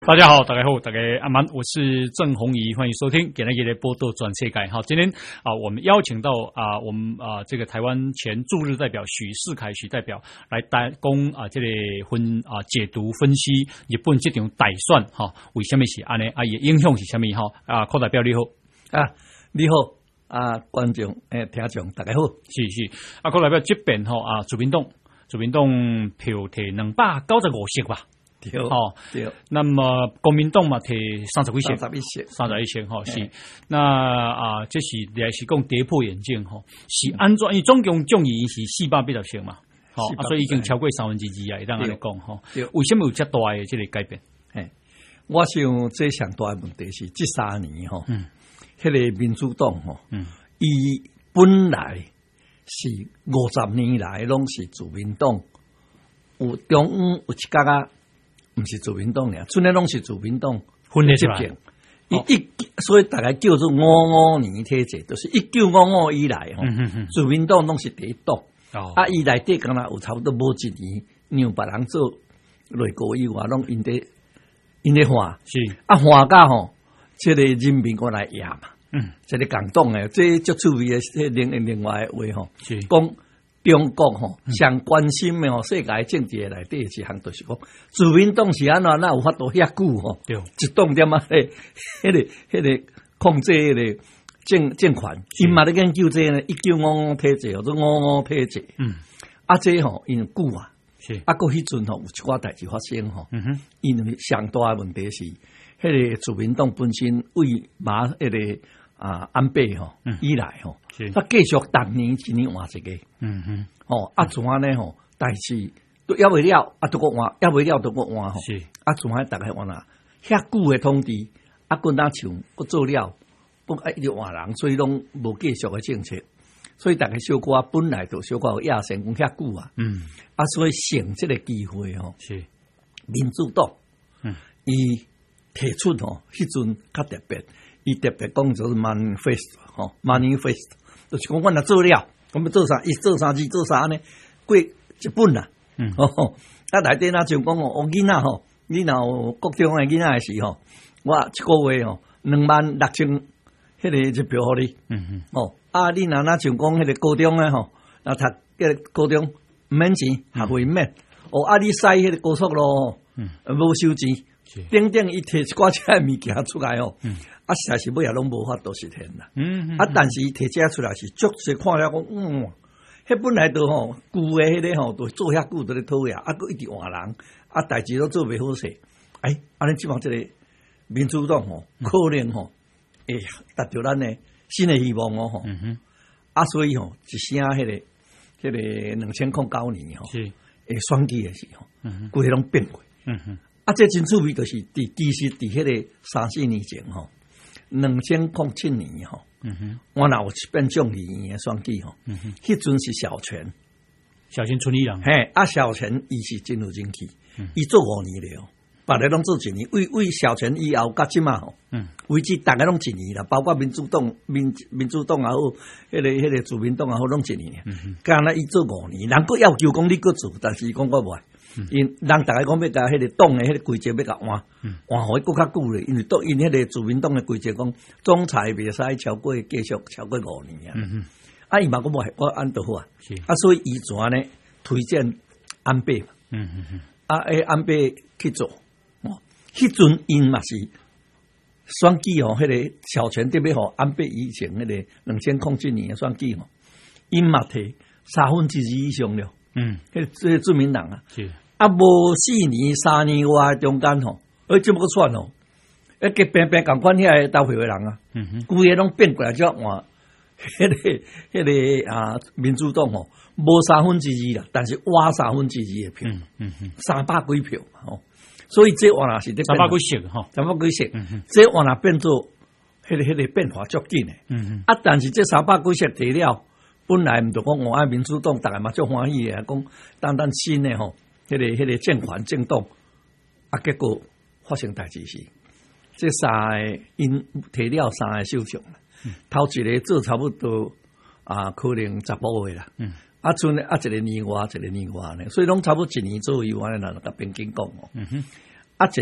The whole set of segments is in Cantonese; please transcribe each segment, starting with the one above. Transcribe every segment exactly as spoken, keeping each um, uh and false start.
大家好，大家好，大家安安，我是郑宏仪，欢迎收听今天的报道转世界。好，今天啊，我们邀请到啊，我们啊这个台湾前驻日代表许世凯许代表来担供啊这个分啊解读分析日本这场大选哈，为什么是安尼啊？也影响是什么哈？啊，柯代表你好啊，你好啊，观众诶，听众大家好， 是是啊，柯代表这边哈啊，自民党自民党票摕两百九十五席吧。 对， 哦， 对。 那么国民党嘛，摕三十几席， 三十一席， 三十一席哈是。那啊，这是也是讲跌破眼镜哈，是安怎？因为总共众议院是四百八十席嘛，好、啊，所以已经超过三分之二啊，会当安尼讲哈。为什么有这大的这个改变？ 诶，我想最上大的问题是这三年哈，嗯，迄个民主党哈，嗯，伊本来是五十年来拢是自民党，有中央有一角啊。毋是自民党俩，村内拢是自民党分裂出来。 一一所以大概叫做五五年体制，就是一九五五以来吼，自民党拢是第一党。哦、啊，伊内底敢若有差不多无一年，让别人做内阁以外，拢因得因得换。是啊，换甲吼，即、這个人民国来赢嘛。嗯，即个共党诶，即足趣味诶，另另外诶话吼，是讲。中国吼上关心诶吼，世界政治诶内底一项就是讲，自民党是安怎哪有法度遐久吼？对，一党点啊，迄迄个迄个控制迄个政政权，因嘛咧研究这呢，一九五五体制或者五五体制，嗯，啊这吼因久啊，是啊，过迄阵吼有一寡代志发生吼，嗯哼，因为上大诶问题是，迄个自民党本身为马迄个。啊，安倍吼，以来吼，他繼續逐年一年換一個，嗯哼，哦，啊，怎呢吼，但是都要未了，啊，都個換，要未了都個換吼，是，啊，怎啊，大概換啊，遐久嘅通知，啊，個哪像個做了，不一直換人，所以攏無繼續嘅政策，所以大概小可本來就小可有野心講遐久啊，嗯，啊，所以趁這個機會吼，是民主黨，嗯，伊提出吼，迄陣較特別。伊特別講就是 manifest 吼 manifest 就是講阮若做了，我們做啥？伊做啥子做啥呢？過一本啦，嗯，吼，啊內底若像講哦，我囡仔吼，你若有國中誒囡仔誒時吼，我一個月吼兩萬六千，迄個一票互你，嗯嗯，哦，啊你若若像講迄個高中誒吼，若讀迄個高中免錢，學費免，哦，啊你使迄個高速咯，嗯，無收錢。等等，伊摕一寡遮物件出來哦，嗯、啊，實在是尾也攏無法度實現啦。嗯嗯、啊，但是伊摕遮出來是足濟看了講，嗯，迄本來都吼舊誒迄個吼，都做遐久都咧討呀，啊，佫一直換人，啊，代志都做袂好勢。哎，安尼即碼即個民主黨吼，可能吼會達到咱誒新誒希望哦吼。嗯、哼啊，所以吼一聲迄個迄個兩千零九年吼，誒選舉誒時候，規個攏變過。嗯哼啊，這真趣味，就是佇其實佇迄個三四年前吼，兩千零七年吼，嗯哼，我若有一遍眾議院嘅選舉吼，嗯哼，迄陣是小泉， 小泉純一郎， 嘿，啊小泉伊是真有人氣，伊、嗯、做五年了，別個攏做一年，為為小泉以後甲即嘛吼，嗯，為止大家攏一年啦，包括民主黨、民民主黨也好，迄、那個迄、那個自民黨也好，攏一年，嗯哼，干那伊做五年，人佫要求講你佫做，但是伊講我無。因人大家講要甲迄個黨誒迄個規則要甲換，換互伊佫較久咧。因為黨因迄個自民黨誒規則講，總裁袂使超過繼續超過五年啊。嗯、啊，伊嘛講無，我按倒好啊。啊，所以伊怎呢推薦安倍嘛。嗯嗯嗯。啊，誒安倍去做，哦，迄陣因嘛是選舉吼，迄個小泉特別吼安倍以前迄個兩千零七年誒選舉吼，因嘛摕三分之二以上了。嗯，迄個自民黨啊。是。啊，無四年、三年外中間吼，而怎麼個算吼？一個平平共款遐個投票誒人啊，嗯哼，規個攏變過來只換，迄個迄個啊，民主黨吼，無三分之二啦，但是挖三分之二誒票，嗯嗯嗯，三百幾票吼，所以這換啊是三百幾席吼， 三百幾席，嗯哼，這換啊變做迄個迄個變化足緊誒，嗯哼，啊，但是這三百幾席摕了，本來毋就講我愛民主黨，大家嘛足歡喜誒，講單單新誒吼。迄、那個迄、那個政權政黨，啊，結果發生代志是，這三個因摕了三個首相，嗯、頭一個做差不多啊，可能十個月啦，嗯、啊，剩啊一個年外，一個年外呢，所以攏差不多一年左右安尼啦，甲邊境講哦，嗯、哼啊，一個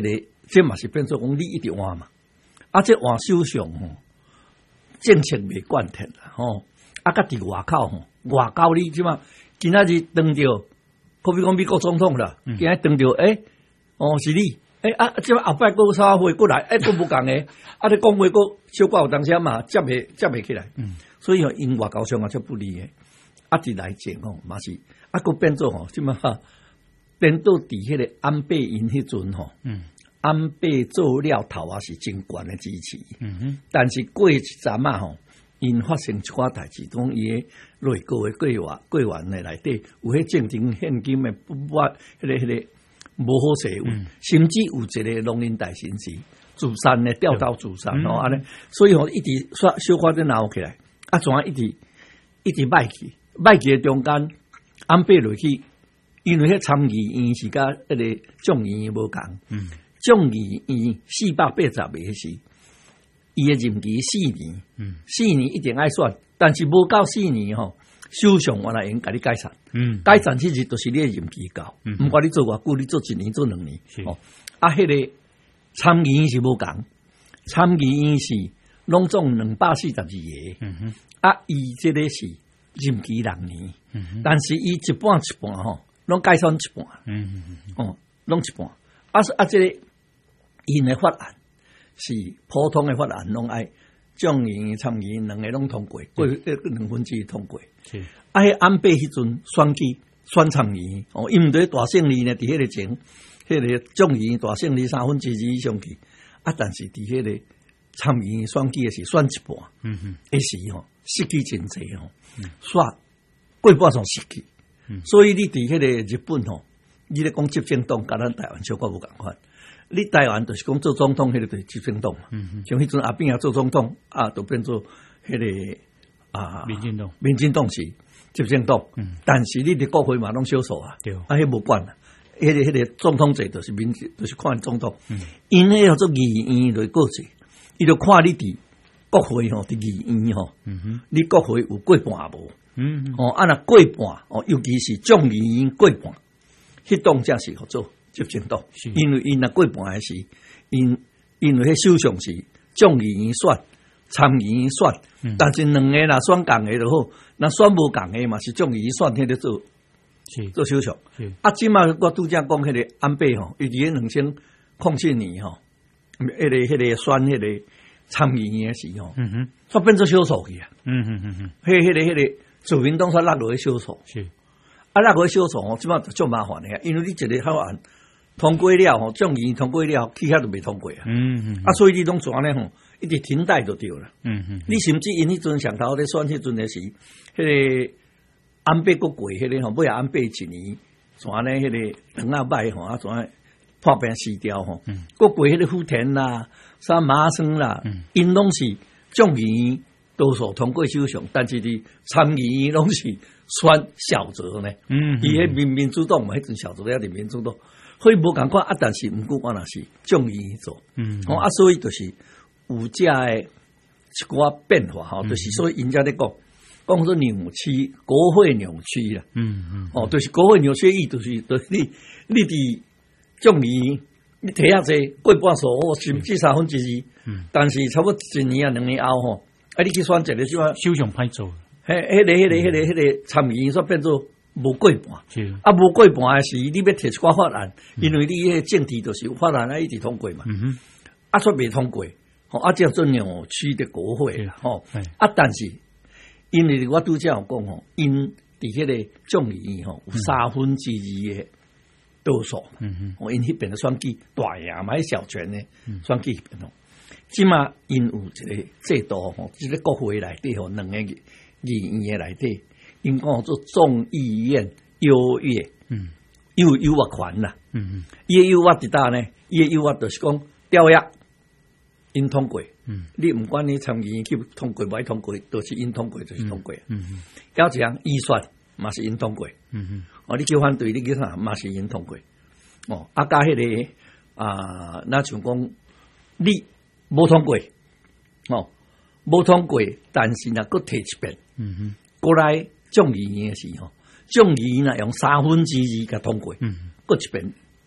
这嘛是变做讲你一直换嘛，啊，这换首相吼，政策未贯彻啦吼，啊，甲伫外口吼，外交你即嘛，今仔日当着，可比讲美国总统啦，今仔当着，诶、欸，哦是你，诶、欸、啊，即嘛后摆个啥会过来，诶、欸，都无共诶，啊，你讲话个小可有当时嘛，接袂接袂起来，嗯，所以吼，因外交上啊，足不利诶，啊，伫内政吼嘛是，啊，个变做吼，即嘛变到伫迄个安倍因迄阵吼，嗯。安倍做了头啊，是真悬的支持。嗯哼，但是过一阵啊吼，因发生一寡代志，讲伊诶内阁诶柜员柜员诶内底有迄政治现金诶不不，迄、那个迄、那个无好势，嗯、甚至有一个农林大臣是自杀诶，掉刀自杀吼安尼，所以吼一直刷小可在闹起来，啊，怎啊一直一直歹去，歹去诶中间，安倍落去，因为迄参议院是甲迄个众议院无共。嗯。众议院四百八十个时，伊诶任期四年，嗯，四年一定爱选，但是无到四年吼，首相原来用甲你解散，嗯，解散其实就是你诶任期到，嗯，毋管你做偌久，你做一年做两年，哦，啊，迄、那个参议院是无共，参议院是拢总两百四十二个，嗯哼，啊，伊即个是任期六年，嗯哼，但是伊一半一半吼，拢解散一半，嗯嗯嗯，哦，拢一半，啊啊，即、這個。因的法案是普通的法案，拢爱众议院、参议院两个拢通過，過兩分之一通過。是啊，迄安倍迄陣選舉選參議院，哦，伊毋對大勝利呢？伫迄個前，迄、那個眾議院大勝利三分之二以上去，啊，但是伫迄個參議院選舉嘅是選一半，嗯哼，迄時吼失去真濟吼，煞過半上失去，嗯、所以你伫迄個日本吼，你咧講執政黨甲咱台灣小可無共款。你台灣就是講做總統，迄個就是執政黨嘛。嗯、像迄陣阿扁也做總統，啊，都變做迄、那個啊，民進黨，民進黨是執政黨。嗯、但是你哋國會嘛，攏少數啊。對，啊，迄無管啦。迄、那個迄、那個總統制就是民，就是看總統。因迄叫做議院來過制，伊就看你哋國會吼，啲議院吼，嗯、哼你國會有過半無？嗯，哦，啊，若過半，哦，尤其是眾議院過半，迄黨才是合做。執政黨，因為因若過半誒時，因因為迄首相是眾議院選、參議院選，嗯、但是兩個若選共個就好，若選無共個嘛是眾議院選迄個做是做首相。啊，即馬我拄則講迄個安倍吼，伊伫迄兩千零七年吼，迄、那個迄、那個選迄個參議院誒時吼，嗯哼，煞變做少數去啊。嗯哼哼哼，迄迄個迄個自民黨煞落落去少數。是啊，落落去少數吼，即馬就足麻煩誒，因為你一個法案。通過了吼，眾議院通過了，其他都未通過啊。嗯嗯，啊，所以你攏怎呢吼，一直停擺就對啦。嗯嗯，你甚至因迄陣上頭咧選迄陣誒時，迄個安倍國過迄個吼，尾啊安倍一年，怎呢？迄個兩啊擺吼，啊怎破病死掉吼？嗯，國過迄個福田啦、啥麻生啦，因攏是眾議院多數通過首相，但是啲參議院攏是選小則呢。嗯，伊迄民民主黨嘛，迄陣小則咧係民主黨。所以無共款啊，但是毋過我若是眾議院做，嗯，哦啊，所以就是有遮誒一寡變化吼，就是所以人家咧講講說扭曲，國會扭曲啦，嗯嗯，哦，就是國會扭曲意，就是就是你你佇眾議院你摕遐濟過半數，或甚至三分之二，嗯，但是差不多一年啊兩年後吼，啊，你去選一個什麼首相歹做，迄迄個迄個迄個迄個參議院所變做。無過半，啊無過半誒時，你要摕一寡法案，嗯、因為你迄個政治就是法案啊一直通過嘛，嗯、哼啊煞未通過，吼啊叫做扭曲的國會啦，吼啊但是因為我拄則有講吼，因佇迄個眾議院吼有三分之二嘅多數，嗯哼，因迄邊嘅選舉大贏嘛，迄小泉嘅選舉迄邊吼，即嘛因有一個制度吼，即、這個國會內底吼兩個議院嘅內底。因講做眾議院優越，嗯，有優越權啦，嗯嗯，伊嘅優越佇搭呢，伊嘅優越就是講條約因通過，嗯，你唔管你參議院去通過，唔通過，都是因通過就是通過，嗯嗯，有一項預算嘛是因通過，嗯嗯，哦，你叫反對，你叫啥嘛是因通過，哦，啊加迄個啊，那像講你無通過，哦，無通過，但是若擱提一遍，嗯哼，過來。眾議院嘅時候，眾議院啊用三分之二嘅通過，嗯，嗰一邊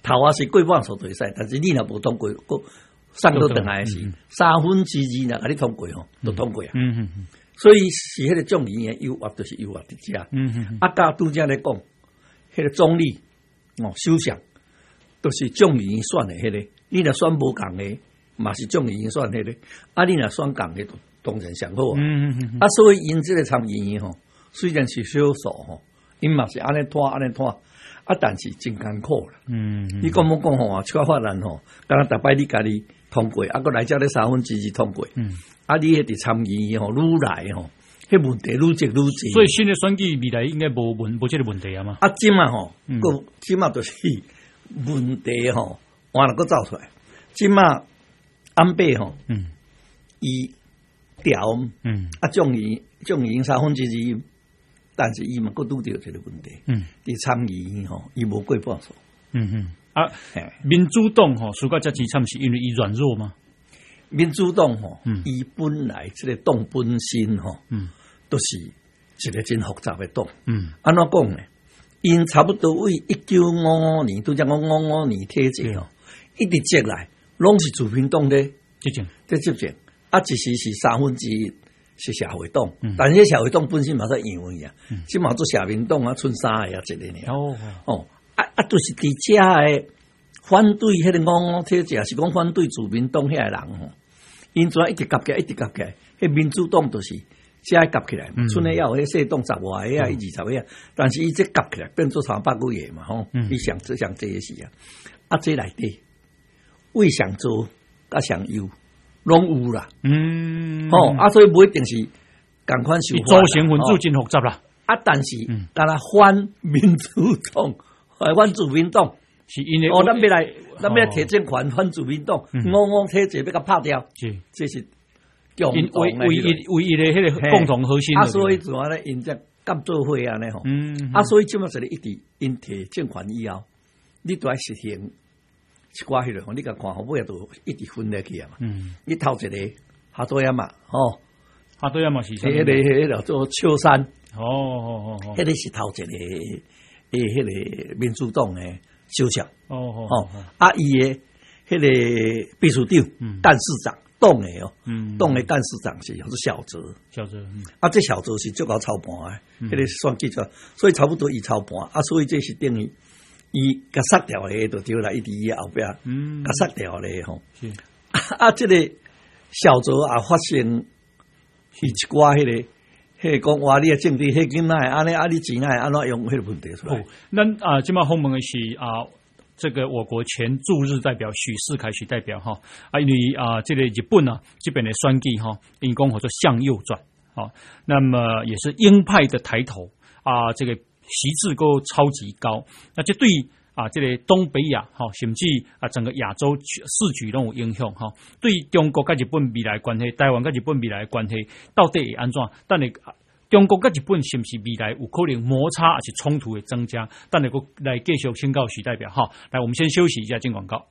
头啊是过半数就会使，但是你若无通过，个送到等来是、嗯、三分之二若甲你通过吼，都通过啊。嗯嗯嗯。所以是迄个众议院诱惑，就是诱惑伫遮。嗯嗯。啊，甲拄则咧讲，迄個總理哦，首相都是眾議院選的迄、那個，你若選無共的，嘛是眾議院選迄、那個，啊，你若選共的，當然上好啊。嗯嗯嗯啊，所以因即個參議院吼，雖然是少數吼，因嘛是安尼拖安尼拖，啊，但是真艱苦啦。嗯，嗯，你講冇講吼啊，超法案吼，敢若逐擺你家己通過，啊，個來遮咧三分之二通過。嗯，啊，你迄啲參議院吼，愈來吼。迄問題愈積愈濟， 所以新的選舉未來應該無問無這個問題啊嘛。 啊，即嘛吼，個即嘛就是問題吼，換了個走出來。即嘛安倍吼，嗯，伊調，嗯，啊，眾議眾議三分之二，但是伊嘛佫拄着這個問題，嗯，佇參議院吼，伊無過半數， 嗯嗯，啊，民主黨吼，輸到遮濟慘是因為伊軟弱嗎？ 民主黨吼，伊、嗯、本來即個黨本身吼，嗯，都是一個真複雜嘅黨。嗯，安怎講呢？因差不多為一九五五年，拄則講五五年體制吼，一直接來，攏是自民黨咧執政，在執政。啊，一時是三分之一是社會黨，嗯、但係社會黨本身嘛在樣樣啊，即嘛做社民黨啊，剩三個啊，一個呢。哦哦，啊啊，就是佇遮嘅。反對迄個五五體制，是講反對自民黨遐個人吼，因怎一直夾起來，一直夾起來，迄民主黨就是遮夾起來，剩誒要有迄細黨十外個啊，伊二十個啊，但是伊這夾起來變做三百幾個嘛吼，伊上這上這是啊，啊這內底為上做甲上優攏有啦，嗯，吼啊，所以不一定是共款想法， 組成分組真複雜啦， 啊，但是敢若反民主黨，反自民黨。 是因為哦，咱要來，咱要提政權反自民黨，五五體制要甲拍掉，是，這是共同嘅，唯一唯一嘅迄個共同核心。 啊，所以怎啊咧？因只監做會啊咧吼，嗯，啊，所以即麼是咧一直因提政權以後，你都愛實行一寡迄個，你甲看後尾都一直分落去啊嘛，嗯，你頭一個下多呀嘛，吼， 下多呀嘛是， 迄個迄個做秋山， 哦哦哦， 迄個是頭一個誒，迄個民主黨誒。首相哦哦哦，啊伊嘅迄個秘書長、嗯、幹事長黨嘅哦，黨嘅幹事長是叫做小澤， 小澤、嗯， 啊這小澤是足夠操盤嘅，迄、嗯、個選舉咗，所以差不多伊操盤，啊所以這是等於伊甲殺掉嘅，就對啦，伊佇伊後壁，嗯，甲殺掉咧吼，啊這個小澤啊發生伊一寡迄、那個。迄個講話你嘅政治，迄囡仔安尼，啊你錢啊安怎用迄個問題出來？ 咱啊，今麥訪問嘅是啊，這個我國前駐日代表許世凱許代表哈，啊因為啊，這個日本啊這邊嘅選舉哈，因講叫做向右轉，啊，那麼也是鷹派的抬頭啊，這個席次都超級高，那這對啊，這個東北亞哈，甚至啊整個亞洲時局都有影響哈。對中國跟日本未來關係，台灣跟日本未來關係到底會安怎？但係中國跟日本是不是未來有可能摩擦還是衝突的增加？但係我來繼續請教許代表哈。來，我們先休息一下，進廣告。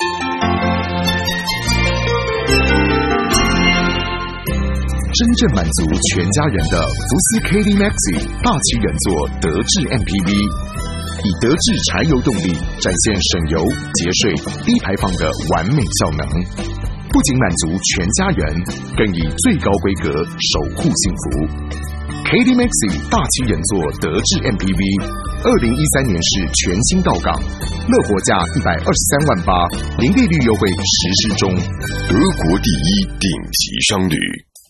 真正滿足全家人的福斯 K D Maxi 大七人座德智 M P V。以德智柴油動力展現省油、節稅、低排放的完美效能，不僅滿足全家人，更以最高規格守護幸福。K D Maxi 大七人座德智 M P V， 二零一三年式全新到港，樂活價一百二十三萬八，零利率優惠實施中。德國第一頂級商旅。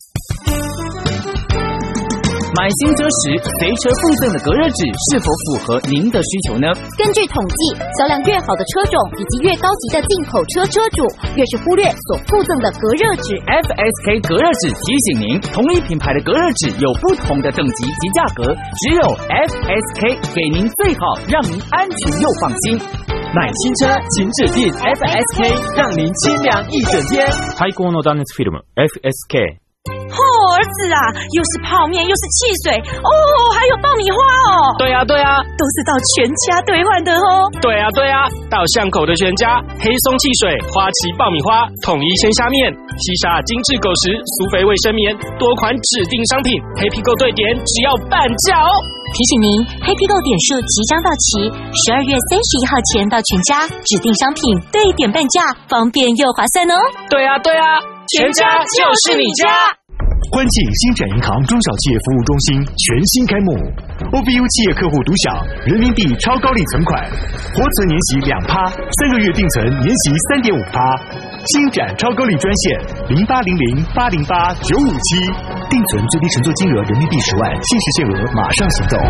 買新車時，隨車附贈的隔熱紙是否符合您的需求呢？ 根據統計，銷量越好的車種以及越高級的進口車車主，越是忽略所附贈的隔熱紙。 F S K 隔熱紙提醒您，同一品牌的隔熱紙有不同的等級及價格，只有 F S K 給您最好，讓您安全又放心。買新車請指定 F S K， 讓您清涼一整天。 最高の斷熱フィルム F S K。 好儿子啊，又是泡面又是汽水哦，还有爆米花哦。 对啊对啊， 都是到全家兑换的哦。 对啊对啊，到巷口的全家，黑松汽水、花旗爆米花、统一鲜虾面、西沙精致狗食、苏肥卫生棉，多款指定商品 Happy Go 兑点只要半价哦。 提醒您 ，Happy Go 点数即将到期，十二月三十一号前到全家指定商品兑点半价，方便又划算哦。 对啊对啊，全家就是你家。 欢庆星展银行中小企业服务中心全新开幕 ，O B U 企业客户独享人民币超高利存款，活存年息两趴，三个月定存年息三点五趴。星展超高利专线零八零零八零八九五七，定存最低承做金额人民币十万，限时限额马上行动。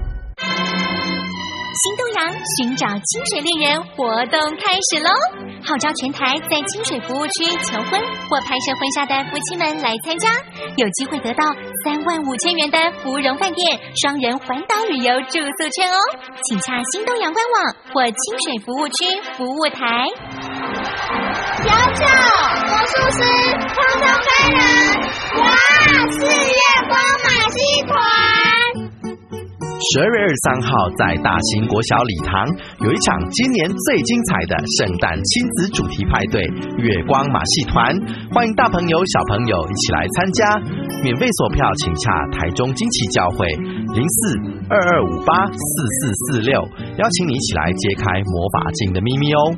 新东阳寻找清水恋人活动开始喽！号召全台在清水服务区求婚或拍摄婚纱的夫妻们来参加，有机会得到三万五千元的芙蓉饭店双人环岛旅游住宿券哦！请洽新东阳官网或清水服务区服务台。小丑魔术师通通开人，哇！四月光马戏团。 十二月二十三号，在大兴国小礼堂有一场今年最精彩的圣诞亲子主题派对——月光马戏团，欢迎大朋友小朋友一起来参加。免费索票，请洽台中惊奇教会零四二二五八四四四六，邀请你一起来揭开魔法镜的秘密哦。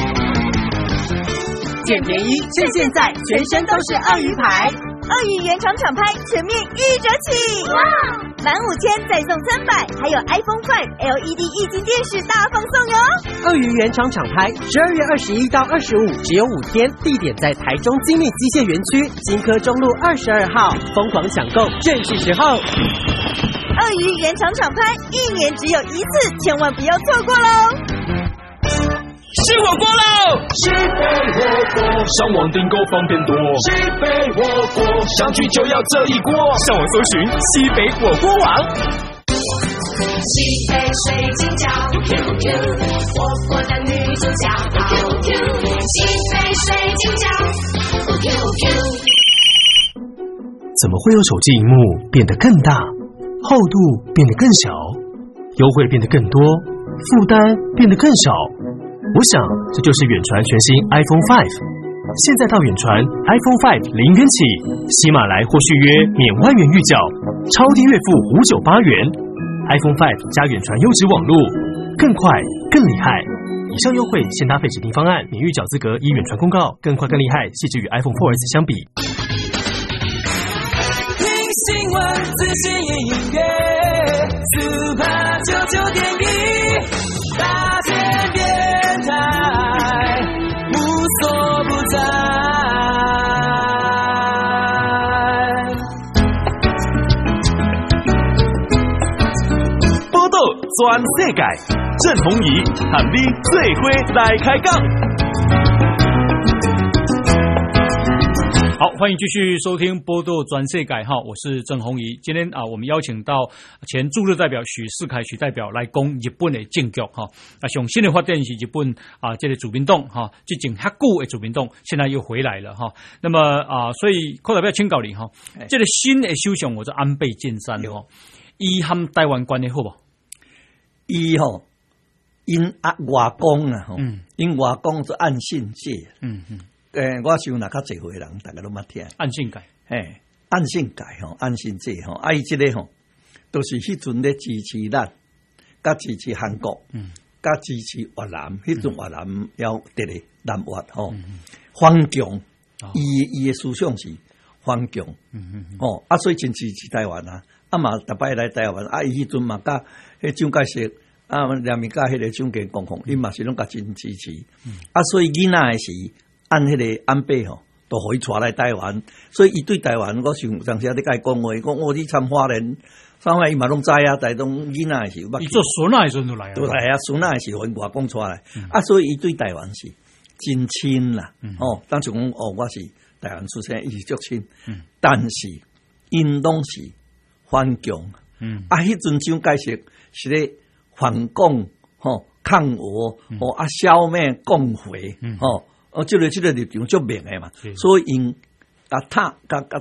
捡便宜，趁现在，全身都是鳄鱼牌。鳄鱼原厂厂拍全面一折起，哇！满五千再送三百，还有 iPhone 五 L E D 液晶电视大放送哟！ 鳄鱼原厂厂拍，十二月二十一到二十五，只有五天，地点在台中精密机械园区金科中路二十二号，疯狂抢购，正是时候！ 鳄鱼原厂厂拍，一年只有一次，千万不要错过喽！ 吃火锅喽！ 西北火锅，上网订购方便多。西北火锅，上去就要这一锅。 上网搜寻西北火锅网。 西北水晶饺 ，Q Q， 火锅的女主角 ，Q Q， 西北水晶饺 ，Q Q。 怎么会有手机萤幕变得更大，厚度变得更小，优惠变得更多，负担变得更少？我想，这就是远传全新 iPhone 五。现在到远传 iPhone 五零元起，喜马来或续约免万元预缴，超低月付五九八元。iPhone 五加远传优质网络，更快更厉害。以上优惠现搭配指定方案，免预缴资格依远传公告，更快更厉害，细致与 iPhone 四 S 相比。 听新闻，资讯与音乐 ，Super 九九点一，大千电台，无所不在。 报道全世界，郑鸿仪和你做伙来开讲。 好，欢迎继续收听波多转世改哈，我是郑鸿仪。今天啊，我们邀请到前驻日代表许世凯许代表来讲日本的政局哈。啊，上新的发展是日本啊，这个自民党哈，最近遐久的自民党现在又回来了哈。那么啊，所以柯代表请教你哈，这个新的首相我是安倍晋三哈，伊和台湾关系好不？ 伊吼，因啊外公啊吼，因外公是岸信介，嗯嗯。诶，我想若较侪回人，大家都捌听。 岸信介， 嘿，岸信介吼，岸信介吼，啊伊即个吼，都是迄阵咧支持咱，甲支持韩国，嗯，甲支持越南，迄阵越南要得咧南越吼，反共，伊伊诶思想是反共，嗯嗯，哦，啊，所以真支持台湾啊，啊嘛，逐摆来台湾，啊，伊迄阵嘛甲迄蒋介石，啊，连面甲迄个蒋介共共，伊嘛是拢甲真支持，啊，所以囡仔诶是。按迄个安倍吼，都互伊带来台湾，所以伊对台湾，我想上次咧甲伊讲话，讲我你参花莲，参花伊嘛拢知啊，台东囡仔是有捌。伊做孙仔诶时阵就来啊， 都来啊，孙仔诶时互因外公带来，嗯、啊，所以伊对台湾是真亲啦，嗯、哦，当时讲哦，我是台湾出生，伊是足亲，嗯、但是因拢是反共，嗯，啊，迄阵蒋介石是咧反共，吼、哦，抗俄，嗯、哦，啊，消灭共匪，嗯、哦。哦，即、這個即、這個立場足明誒嘛，所以因甲他甲甲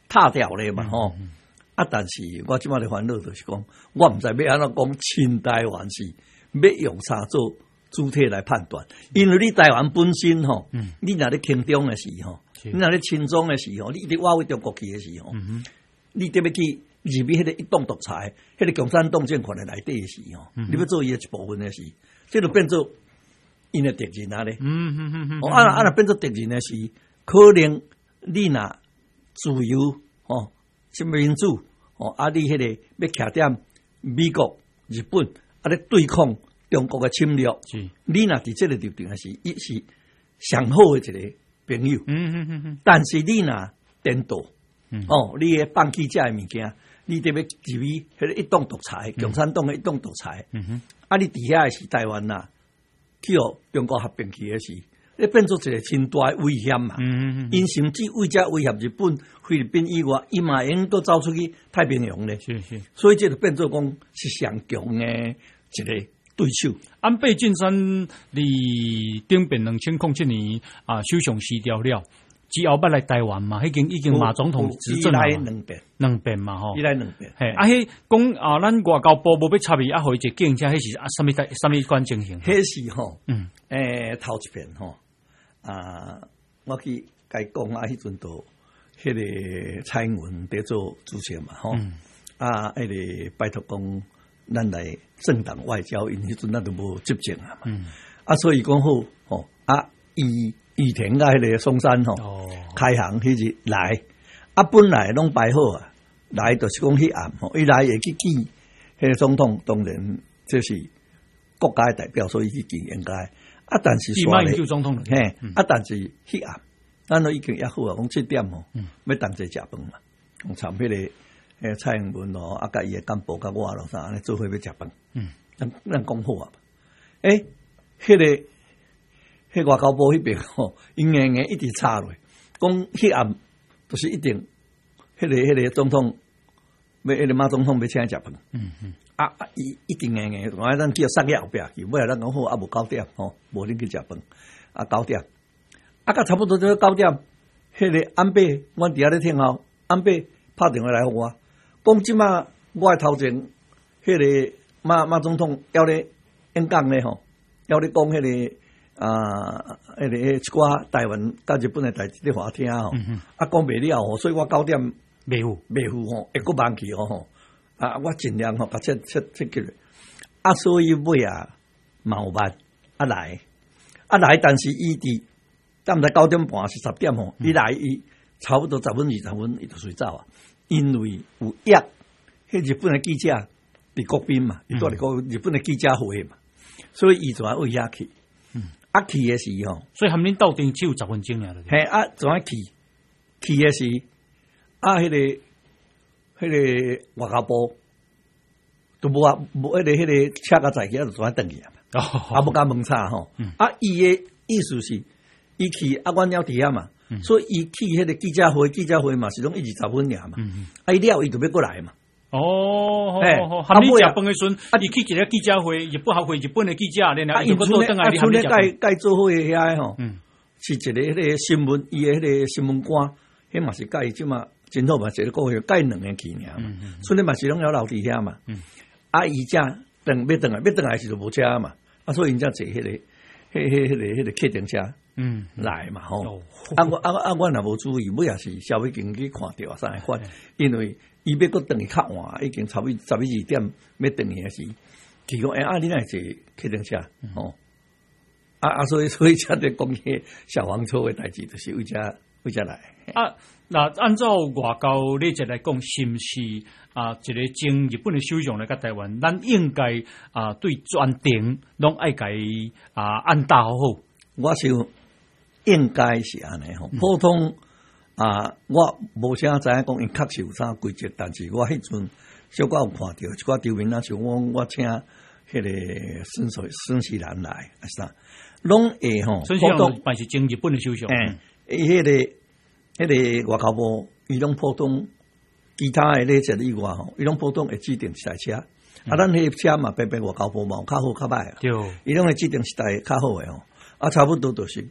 踏掉咧嘛吼。嗯嗯啊，但是我即摆的烦恼就是讲，我毋知要安怎讲，亲台湾是要用啥做主体来判断，因为你台湾本身吼，嗯、你若咧轻中的时吼，你若咧亲中的时候，你伫挖为中国去的时候，嗯、你得要去入去迄个一党独裁，迄、那个共产党政权的内底的时候，嗯、你要做伊的一部分的时，这就变做因的敌人啊咧。嗯嗯嗯嗯，啊啊，若变做敌人的时，可能你若自由哦，什么民主哦，啊，你迄个要徛踮美国、日本啊咧对抗中国的侵略，你若伫这个立场是，伊是上好的一个朋友。嗯嗯嗯嗯。但是你若颠倒，嗯、哦，你嘅放弃这嘅物件，你得要入去迄个一党独裁，共产党嘅一党独裁。嗯哼。啊，你底下是台湾呐，去互中國合併去嘅時，你變做一個真大嘅危險嘛。嗯嗯因甚至為遮威脅日本、菲律賓以外，伊嘛應都走出去太平洋咧。是是。所以這就變做講是上強嘅一個對手。 安倍晉三離頂邊兩千零七年啊，首相死掉了。之後捌來台灣嘛，已經已經馬總統執政啦嘛，兩遍兩遍嘛吼， 伊來兩遍。 嘿，啊，迄講啊，咱外交部無要插伊啊，互伊一個警車，迄是啊，什麼代什麼關情形？ 迄是吼，嗯，誒頭一遍吼，啊，我去甲伊講啊，迄陣都迄個蔡英文在做主席嘛，吼，啊，迄個拜託講咱來政黨外交，因迄陣咱都無執政啊嘛，啊，所以講好吼，啊，伊。羽田甲迄個松山吼，哦、開行迄日來，啊本來攏擺好啊，來就是講迄暗吼，伊來會去見迄個總統，當然這是國家嘅代表，所以去見應該。啊，但是說咧，嘿，嗯、啊，但是迄暗，咱都已經也好啊，講七點吼，嗯、要同齊食飯嘛，講參迄個誒蔡英文咯，啊，甲伊嘅幹部甲我咯啥，安尼做伙要食飯，嗯，咱咱講好啊，誒，迄個。迄外交部迄邊吼，因硬硬一直插落，講迄暗就是一定，迄、那個迄、那個總統，要迄個馬總統要請食飯。嗯嗯。啊啊，伊一定硬硬，我咱叫殺去後壁去，尾來咱講好啊，無九點吼，無恁去食飯。啊九點，啊甲差不多就九點，迄、那個安倍，阮佇遐咧聽候，安倍拍電話來互我，講即馬我頭前，迄、那個馬馬總統要咧演講咧吼，要咧講迄個。啊，迄個一寡台灣甲日本誒代志咧話聽吼，啊講袂了吼，所以我九點袂赴袂赴吼，會佫忘記吼，啊我盡量吼，甲切切切起來，啊所以尾啊嘛有辦啊來啊來，但是伊佇當毋知九點半是十點吼，伊來伊差不多十分二十分伊就睡走啊，因為有約迄日本誒記者佇國賓嘛，伊住佇個日本誒記者會嘛，所以伊就愛為遐去。啊去誒時吼， 所以含恁鬥陣只有十分鐘爾。 嘿啊，怎啊去？去誒時啊，迄、那個迄、那個外交部都無啊，無迄個迄個車甲載起啊，就怎啊轉去啊？啊，無甲問差吼。嗯、啊，伊誒意思是，伊去啊，阮了佇遐嘛，嗯、所以伊去迄個記者會，記者會嘛是攏一直十分爾嘛。嗯、啊，伊了伊就要過來嘛。 哦，誒，含你食飯誒時陣，啊，伊去一個記者會，日本學會日本誒記者，然後伊個做等下，你含你食飯。 該做伙誒遐吼，是一個迄個新聞，伊誒迄個新聞官，迄嘛是甲伊即嘛真好嘛，一個個月甲伊兩個去爾嘛，所以嘛是攏要留佇遐嘛。啊，伊遮等要等來，要等來時就無車嘛，啊，所以因遮坐迄個，迄迄迄個迄個客定車，嗯，來嘛吼。啊，我啊啊，我若無注意，尾也是稍微經去看着啥會款，因為。伊要佫等伊較晚，已經差不多十一二點要等伊誒時，佢講誒啊，你若坐客定車吼，啊啊，所以所以才在講迄小黃車誒代志，就是為遮為遮來。 啊，嗱，按照外交禮節來講，是毋是啊？一個經日本誒首相來甲台灣，咱應該啊對全程攏愛甲伊啊按答好好。 我想應該是安尼吼，普通。啊！我無啥知影講，因確實有啥規則，但是我迄陣小可有看到一寡條面啊，像我我請迄個孫水孫世蘭來啊啥，攏會吼。 孫世蘭辦是經日本的首相， 誒，迄個迄個外交部，伊攏普通其他誒禮節以外吼，伊攏普通會指定一台車，啊，咱迄個車嘛，偏偏外交部嘛有較好較歹啊，對，伊攏會指定一台較好誒吼，啊，差不多就是。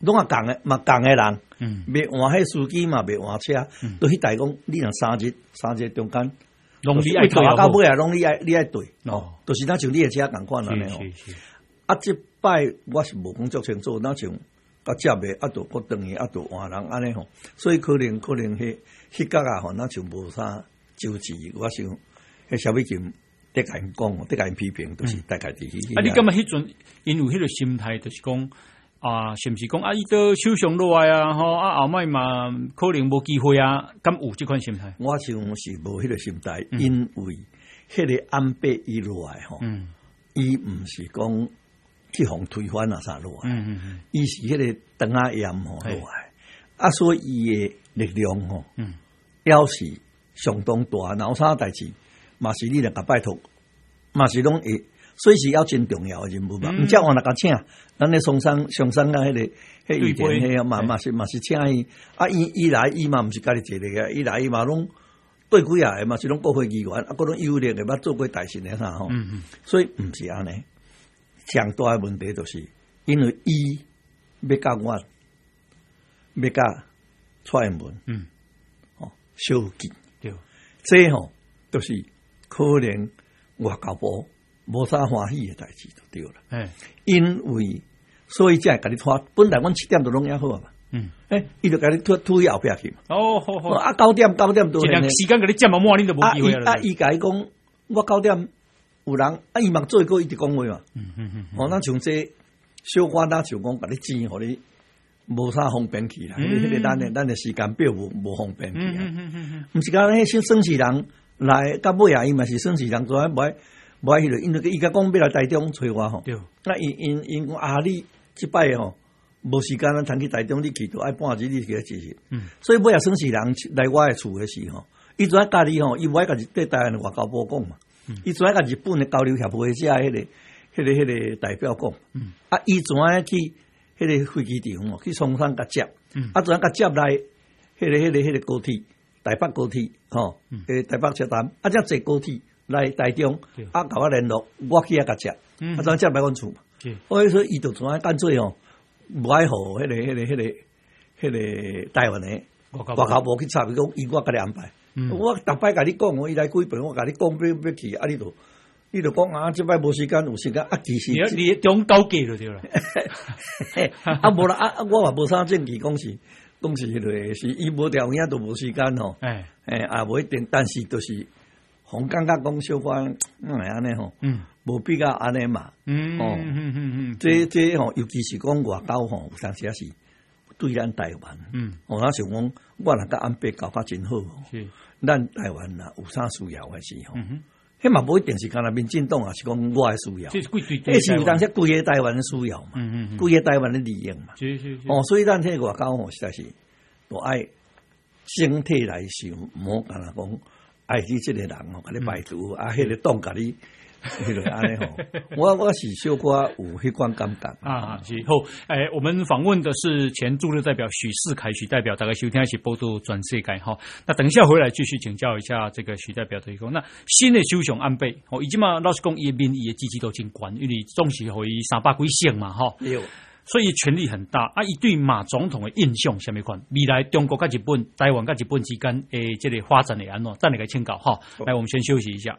拢啊共诶嘛共诶人，嗯，袂换迄司机嘛，袂换车，嗯、都迄代讲你若三日三日中间， 拢你爱对到尾啊，拢你爱你爱对，哦，都、就是咱像你诶车共款安尼吼。啊，即摆我是无讲足清楚，咱像甲接诶，啊，都搁等于啊，都换人安尼吼，所以可能可能迄迄角啊，吼，咱就无啥周知，我想迄小美金。得甲因讲，得甲因批评，都、就是大概伫迄。 啊，你感觉迄阵因有迄个心态，就是讲啊，是毋是讲啊？伊都手上落来啊，吼啊，后摆嘛可能无机会啊，敢有即款心态？ 我想是无迄个心态，嗯、因为迄个安倍伊落来吼，伊毋、嗯、是讲去互推翻啊啥落来，伊、嗯嗯、是迄個肠仔炎吼落來，啊，所以伊嘅力量吼，嗯，要是相當大，然後啥代志。嘛是你嚟甲拜托，嘛是拢会，所以是要真重要嘅任務嘛。唔只我嚟甲請，咱咧松山上山啊，迄、那個迄雨田迄啊嘛嘛是嘛是請伊，啊伊伊來伊嘛毋是家己一個嘅，伊來伊嘛攏對幾啊，嘛是攏國會議員，啊，擱攏有力嘅，捌做過大臣嘅啥吼。嗯嗯所以毋是安尼，上大嘅問題就是因為伊要甲我，要甲蔡英文，嗯，哦，小見，對，這吼都、就是。可能外交部無啥歡喜嘅代志就對啦。誒，因為所以才會甲你拖，本來阮七點就攏也好啊嘛。嗯，誒，伊就甲你推推後壁去。哦，好好。啊，九點九點都。一兩時間甲你佔啊滿，你都無機會啦。 啊，伊甲伊講，我九點有人，啊，伊嘛做過一直講話嘛。嗯嗯嗯。哦，咱像這小可咱像講甲你錢，互你無啥方便去啦。迄個迄個咱誒咱誒時間表無無方便去啊。嗯嗯嗯嗯。毋是講迄些省市人。來到尾啊，伊嘛是算是人做啊，無愛無愛迄個，因為伊甲講要來台中找我吼。那因因因講啊，你即擺吼無時間咱通去台中，你去都愛半日你去支持。嗯，所以尾啊算是人來我誒厝誒時吼，伊做啊家己吼，伊無愛家己對台灣誒外交部講嘛，伊做啊甲日本誒交流協會遮迄個迄個迄個代表講。嗯，啊，伊做啊去迄個飛機場吼，去松山甲接，啊，做啊甲接來迄個迄個迄個高鐵。台北高鐵，吼，誒台北車站，啊，只坐高鐵來台中，啊，甲我聯絡，我去遐甲食，啊，怎接來阮厝嘛？所以說，伊就怎啊乾脆吼，無愛互迄個、迄個、迄個、迄個台灣誒外交部去插，伊講伊我甲你安排，我逐擺甲你講，我伊來幾遍，我甲你講要要去，啊，你就你就講啊，即擺無時間，有時間啊，其實你你中交價就對啦， 啊，無啦，啊，我嘛無啥證據講是。講是迄個是伊無條件都無時間吼，誒誒啊無一定，但是都是紅感覺講小可嗯安尼吼，嗯，無必要安尼嘛，嗯哦，嗯嗯嗯，這這吼，尤其是講外交吼，有當時也是對咱台灣，嗯，我那想講，我若甲安倍搞法真好，是，咱台灣若有啥需要嘅時候，嗯迄嘛無一定是干那民進黨啊，是講我嘅需要，迄是有當時規個台灣嘅需要嘛，嗯嗯，規個台灣嘅利益嘛，是是是，哦，所以咱迄個外交吼，實在是都愛整體來想，唔好干那講愛你即個人吼，甲你拜託啊，迄個黨甲你。迄個安尼吼，我我是小可有迄款感覺啊。是好，誒，我們訪問的是前駐日代表許世凱許代表，大家收聽一起報道全世界哈。那等一下回來繼續請教一下這個許代表的一個，那新的首相安倍，哦，以及嘛老實講，伊嘅民意嘅支持度真高，因為總是可以三百幾席嘛，哈。有。所以權力很大啊！伊對馬總統的印象什麼款？未來中國跟日本、台灣跟日本之間誒，這個發展會安怎？等你來請教哈。來，我們先休息一下。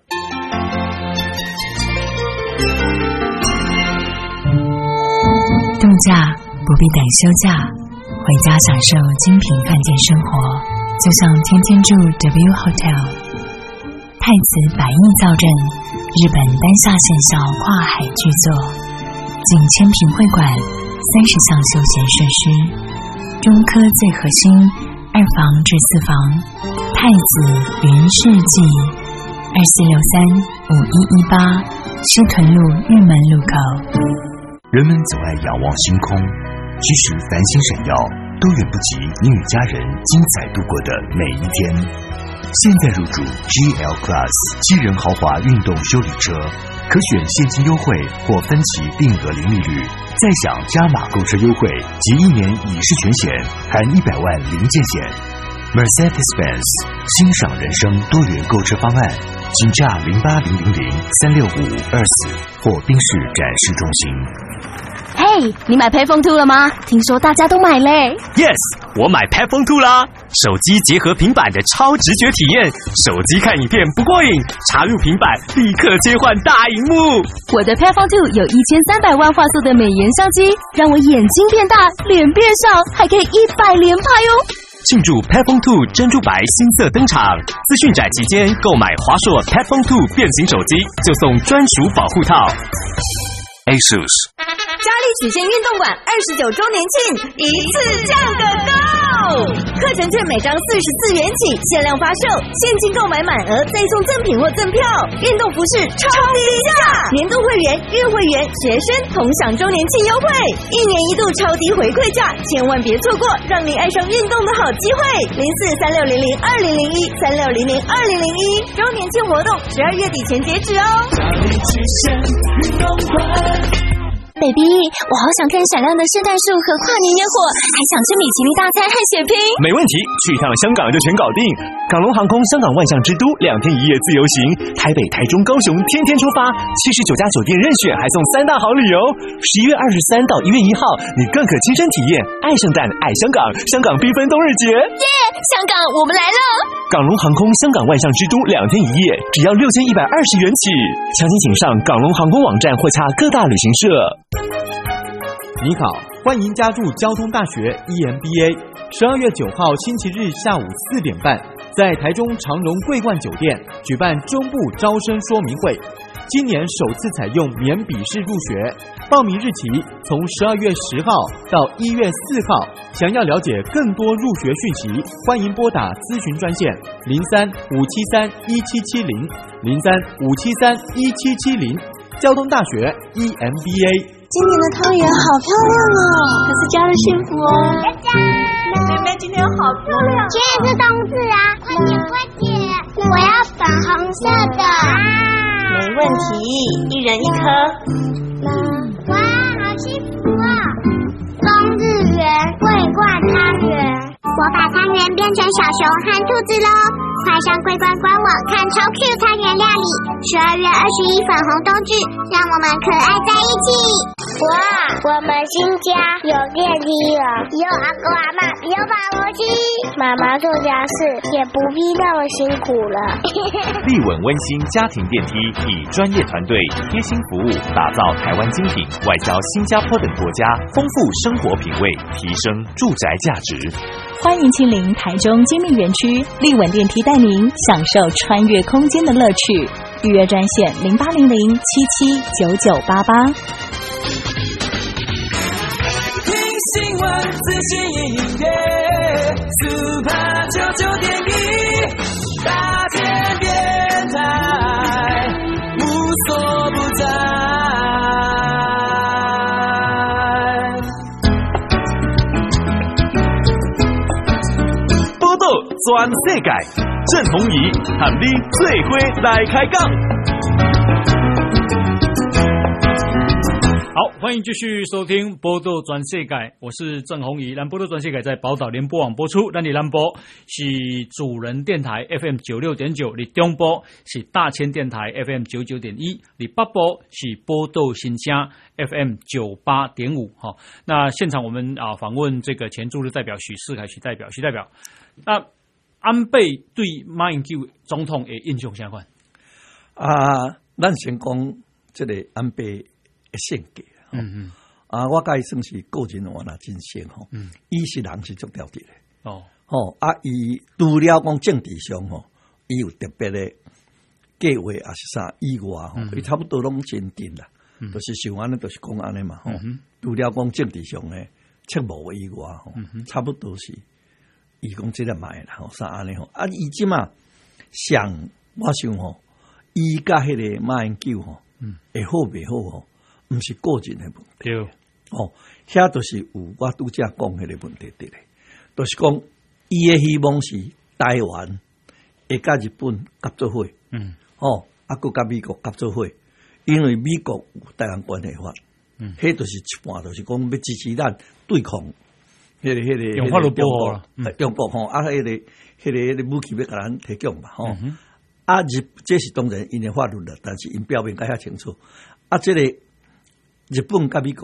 度假不必等休假，回家享受精品飯店生活，就像天天住 W Hotel。太子百億造鎮，日本丹下線校跨海巨作，近千坪會館，三十項休閒設施，中科最核心，二房至四房，太子雲世紀，二四六三五一一八，西屯路玉門路口。 人们总爱仰望星空，即使繁星闪耀，都远不及你与家人精彩度过的每一天。现在入主 G L Plus 七人豪华运动休旅车，可选现金优惠或分期定额零利率，再享加码购车优惠及一年乙式全险，含一百万零件险。Mercedes-Benz 欣赏人生多元购车方案，请洽零八零零零三六五二四或宾士展示中心。 嘿，你买 PayPhone 二 了吗？听说大家都买嘞。 Yes， 我买 PayPhone 二啦！手机结合平板的超直觉体验，手机看影片不过瘾，插入平板立刻切换大荧幕。 我的 PayPhone 二有一千三百万画素的美颜相机，让我眼睛变大，脸变小，还可以一百连拍哦。 庆祝 PayPhone 二珍珠白新色登场，资讯展期间购买华硕 PayPhone 二变形手机就送专属保护套。ASUS 嘉利曲线运动馆二十九周年庆，一次价个购！课程券每张四十四元起，限量发售，现金购买满额再送赠品或赠票，运动服饰超低价，年度会员、月会员、学生同享周年庆优惠，一年一度超低回馈价，千万别错过，让你爱上运动的好机会！零四三六零零二零零一三六零零二零零一，周年庆活动十二月底前截止哦。 嘉利曲线运动馆。 baby， 我好想看闪亮的圣诞树和跨年烟火，还想吃米其林大餐和血拼。 没问题，去一趟香港就全搞定。港龙航空香港万象之都两天一夜自由行，台北、台中、高雄天天出发，七十九家酒店任选，还送三大好礼哦。十一月二十三到一月一号，你更可亲身体验爱圣诞、爱香港，香港缤纷冬日节。 耶！香港，我们来了！ 港龙航空香港万象之都两天一夜，只要六千一百二十元起。详情请上港龙航空网站或洽各大旅行社。 你好，欢迎加入交通大学 E M B A。十二月九号星期日下午四点半，在台中长荣桂冠酒店举办中部招生说明会。今年首次采用免笔试入学，报名日期从十二月十号到一月四号。想要了解更多入学讯息，欢迎拨打咨询专线零三五七三一七七零零三五七三一七七零。交通大学 E M B A。 今年的汤圆好漂亮哦，可是加了幸福哦。 佳佳，妹妹今天好漂亮。 今天是冬至啊，快点快点，我要粉红色的。 没问题，一人一颗。 哇，好幸福哦！冬日圆桂冠汤圆，我把汤圆变成小熊和兔子喽！快上桂冠官网看超 Q 汤圆料理。十二月二十一粉红冬至，让我们可爱在一起。哇，我们新家有电梯了，有阿公阿嬷，有保姆机，妈妈做家事也不必那么辛苦了。 立稳温馨家庭电梯以专业团队贴心服务，打造台湾精品，外销新加坡等国家，丰富生活品味，提升住宅价值。 欢迎亲临台中精密园区，立稳电梯带您享受穿越空间的乐趣。预约专线零八零零七七九九八八。 听新闻，资讯音乐 ，Super 九九点一，大千电台，无所不在。 报道全世界，郑鸿仪和你做伙来开讲。 好，欢迎继续收听《波多转世界》，我是郑鸿仪。咱波多转世界在宝岛联播网播出，咱的南波是主人电台 F M 九六点九，你中波是大千电台 F M 九九点一，你北波是波多新乡 F M 九八点五。哈，那现场我们啊访问这个前驻日代表许世凯许代表，许代表，那安倍对马英九总统的印象相关啊，咱先讲这个安倍。性格，嗯嗯，啊，我甲伊算是个人话啦，真熟吼。嗯，伊是人是足了解的，哦，吼啊，伊除了讲政治上吼，伊有特别的计划，也是啥以外吼，伊、嗯、差不多拢坚定啦，嗯、就是像安尼，就是讲安尼嘛，吼、嗯。除了讲政治上诶切无以外吼，嗯、差不多是伊讲即个卖啦，吼，啥安尼吼，啊，伊即嘛想，我想吼，伊甲迄个马英九吼，嗯，会好袂好吼？毋是个人的问题，哦，遐都是有我拄则讲迄个问题伫咧，就是讲伊的希望是台灣會甲日本合作伙，嗯，哦，啊，佮甲美國合作伙，因為美國有台灣關係法，嗯，迄就是一半，就是講要支持咱對抗迄、那個迄、那個用法律保護啦， 中國吼，啊，迄、那個迄、那個迄、那個武器要甲咱提供嘛，吼、哦嗯，啊，日這是當然因的法律啦，但是因表面甲遐清楚，啊，這個。日本甲美國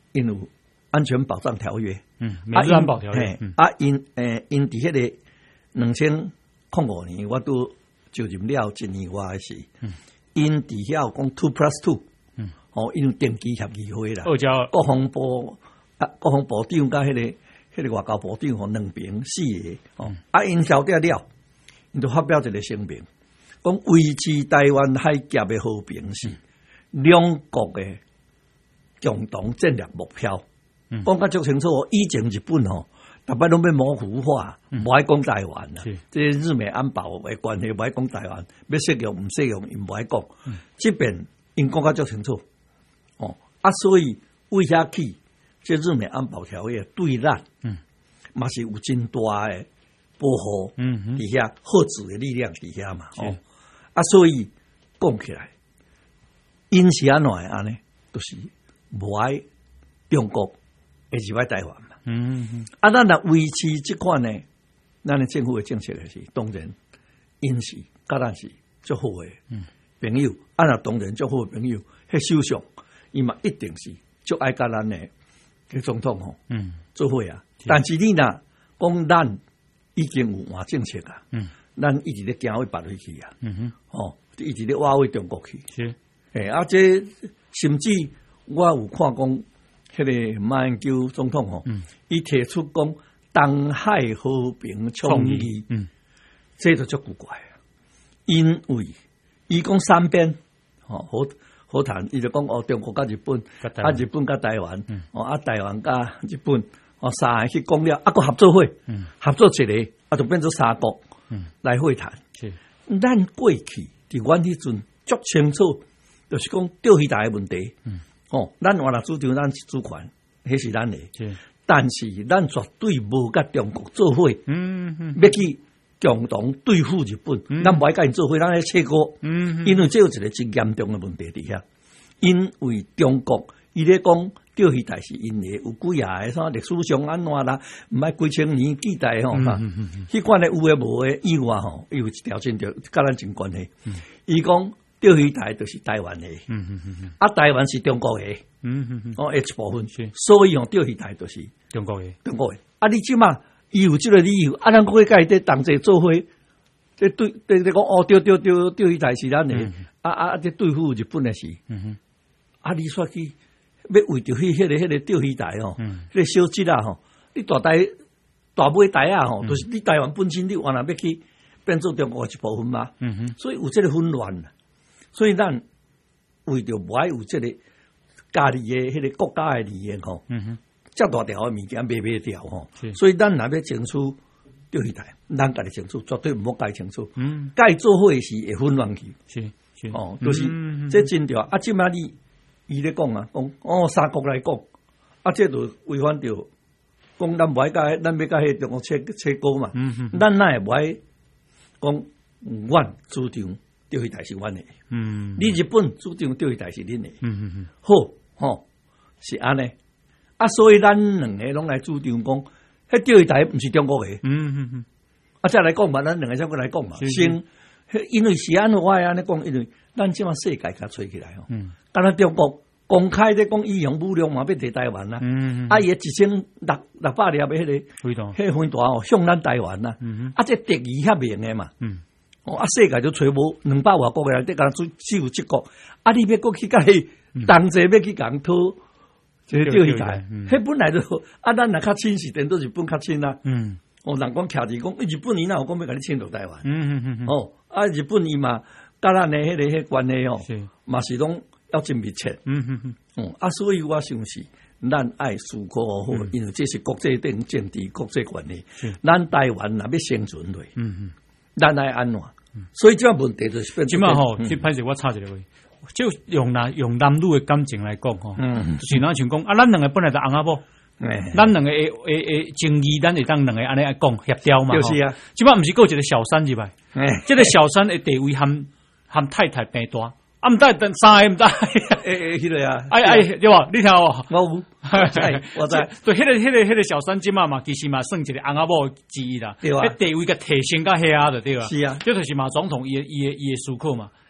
因有安全保障条约， 嗯，美日安保条约， 嗯、啊，因诶，因伫迄个两千零五年，我都就任了一年外是，嗯，因伫遐讲 two plus two， 嗯，哦，因有定期协議會啦，國防部啊，國防部長甲迄個迄、那個外交部長吼兩邊四個，哦，啊，因曉得了，因就發表一個聲明，講維持台灣海峽嘅和平是兩國嘅共同戰略目標。講得足清楚，以前日本吼，逐擺攏要模糊化，無愛講台灣啦。即日美安保嘅關係，無愛講台灣，要適用唔適用，因無愛講。即邊因講得足清楚，哦，啊，所以為遐起，即日美安保條約對咱，嗯，嘛是有真大嘅保護，嗯，底下核子嘅力量底下嘛，哦，啊，所以講起來，因是安怎嘅安尼，都是無愛中國。會入來台灣嘛？嗯嗯，啊，咱若維持即款呢，咱嘅政府嘅政策是當然，因是甲咱是足好嘅朋友，啊，若當然足好嘅朋友，迄首相伊嘛一定是足愛甲咱嘅嘅總統吼，嗯，做伙啊。但是你若講咱已經有換政策啊，嗯，咱一直咧行去拔回去啊，嗯哼，哦，一直咧挖回中國去，是，誒，啊，這甚至我有看講。迄個馬英九總統吼，伊、嗯、提出講東海和平倡議，嗯，這就足古怪啊！因為伊講三邊，吼好好談，伊就講哦，中國甲日本，啊日本甲台灣，嗯、哦啊台灣甲日本，哦三個去講了，啊個合作會，嗯、合作一個，啊就變做三國，嗯，來會談。是，咱過去佇阮迄陣足清楚，就是講釣魚台嘅問題。嗯哦，咱原來主張咱是主權，迄是咱嘅。但是咱絕對無甲中國做伙，嗯嗯，要去共同對付日本，嗯、咱唔愛甲因做伙，咱咧切割。嗯，因為這有一個真嚴重嘅問題伫遐，因為中國伊咧講釣魚台是因嘅，有幾啊個啥歷史上安怎啦，唔係幾千年記載吼，哈、嗯，迄款咧有誒無誒以外吼，有一條真條甲咱真關係。伊講。釣魚台就是台灣嘅，嗯嗯嗯，啊台灣是中國嘅，嗯嗯嗯，哦一部分，所以用釣魚台就是中國嘅，中國嘅。啊你即嘛，伊有即個理由，啊咱可以甲伊啲同齊做伙，即對對對講哦，釣釣釣釣魚台是咱嘅，啊啊即對付日本嘅事，嗯哼，啊你說去要為着迄迄個迄個釣魚台吼，迄個小節啊吼，你大台大尾台啊吼，就是你台灣本身你原來要去變做中國嘅一部分嘛，嗯哼，所以有即個混亂。所以咱為着無愛有即個家己嘅迄個國家嘅利益吼，嗯遮大條嘅物件賣賣掉吼，所以咱若要爭取釣魚台，咱家己爭取，絕對毋好家己爭取。嗯，家己做伙誒時會混亂去，是是哦，就是即真條啊！即擺你伊咧講啊，講哦三國來講，啊，即就違反着講咱無愛甲咱要甲迄中國切切割嘛，嗯嗯，咱哪會無愛講阮主張。釣魚台是阮嘅，嗯，你日本主張釣魚台是恁嘅，嗯嗯嗯，好，吼是安尼，啊，所以咱兩個攏來主張講，迄釣魚台毋是中國嘅，嗯嗯嗯，啊，再來講嘛，咱兩個先過來講嘛，先，因為是安怎我安尼講，因為咱即馬世界甲吹起來吼，嗯，敢若中國公開咧講以用武力嘛，要摕台灣啦，嗯嗯，啊，伊一千六六百粒嘅迄個飛彈，迄個飛彈哦，向咱台灣啦，嗯啊，即敵意遐明嘅嘛，嗯。哦，啊！世界就吹無兩百外國嘅人，得講只有一國。啊！你要過去甲伊同齊要去講討，就釣魚台。迄本來就啊，咱若較親是變做日本較親啦。嗯，哦，人講徛住講，日本伊哪有講要甲你遷到台灣？嗯嗯嗯。哦，啊，日本伊嘛，甲咱誒迄個迄關係哦，嘛是攏要真密切。嗯嗯嗯。哦，啊，所以我想是，咱愛思考好，因為這是國際頂政治國際關係。咱台灣若要生存落，嗯嗯。咱愛安怎？所以即個問題就是變。即嘛吼，即歹勢我插一個話，就用男用男女嘅感情來講吼，就是咱像講啊，咱兩個本來就翁仔某，咱兩個誒誒誒情義，咱會當兩個安尼來講協調嘛。就是啊，即嘛毋是夠一個小三入來，即個小三嘅地位含含太太平大。啊，唔得，等三個唔得，誒誒，迄個啊，哎哎，對吧？你聽我，我有，我知，對，迄個迄個迄個小三姐嘛嘛，其實嘛算一個翁仔某之一啦，對吧？地位個提升較遐的，對吧？是啊，這就是馬總統伊伊伊嘅思考嘛。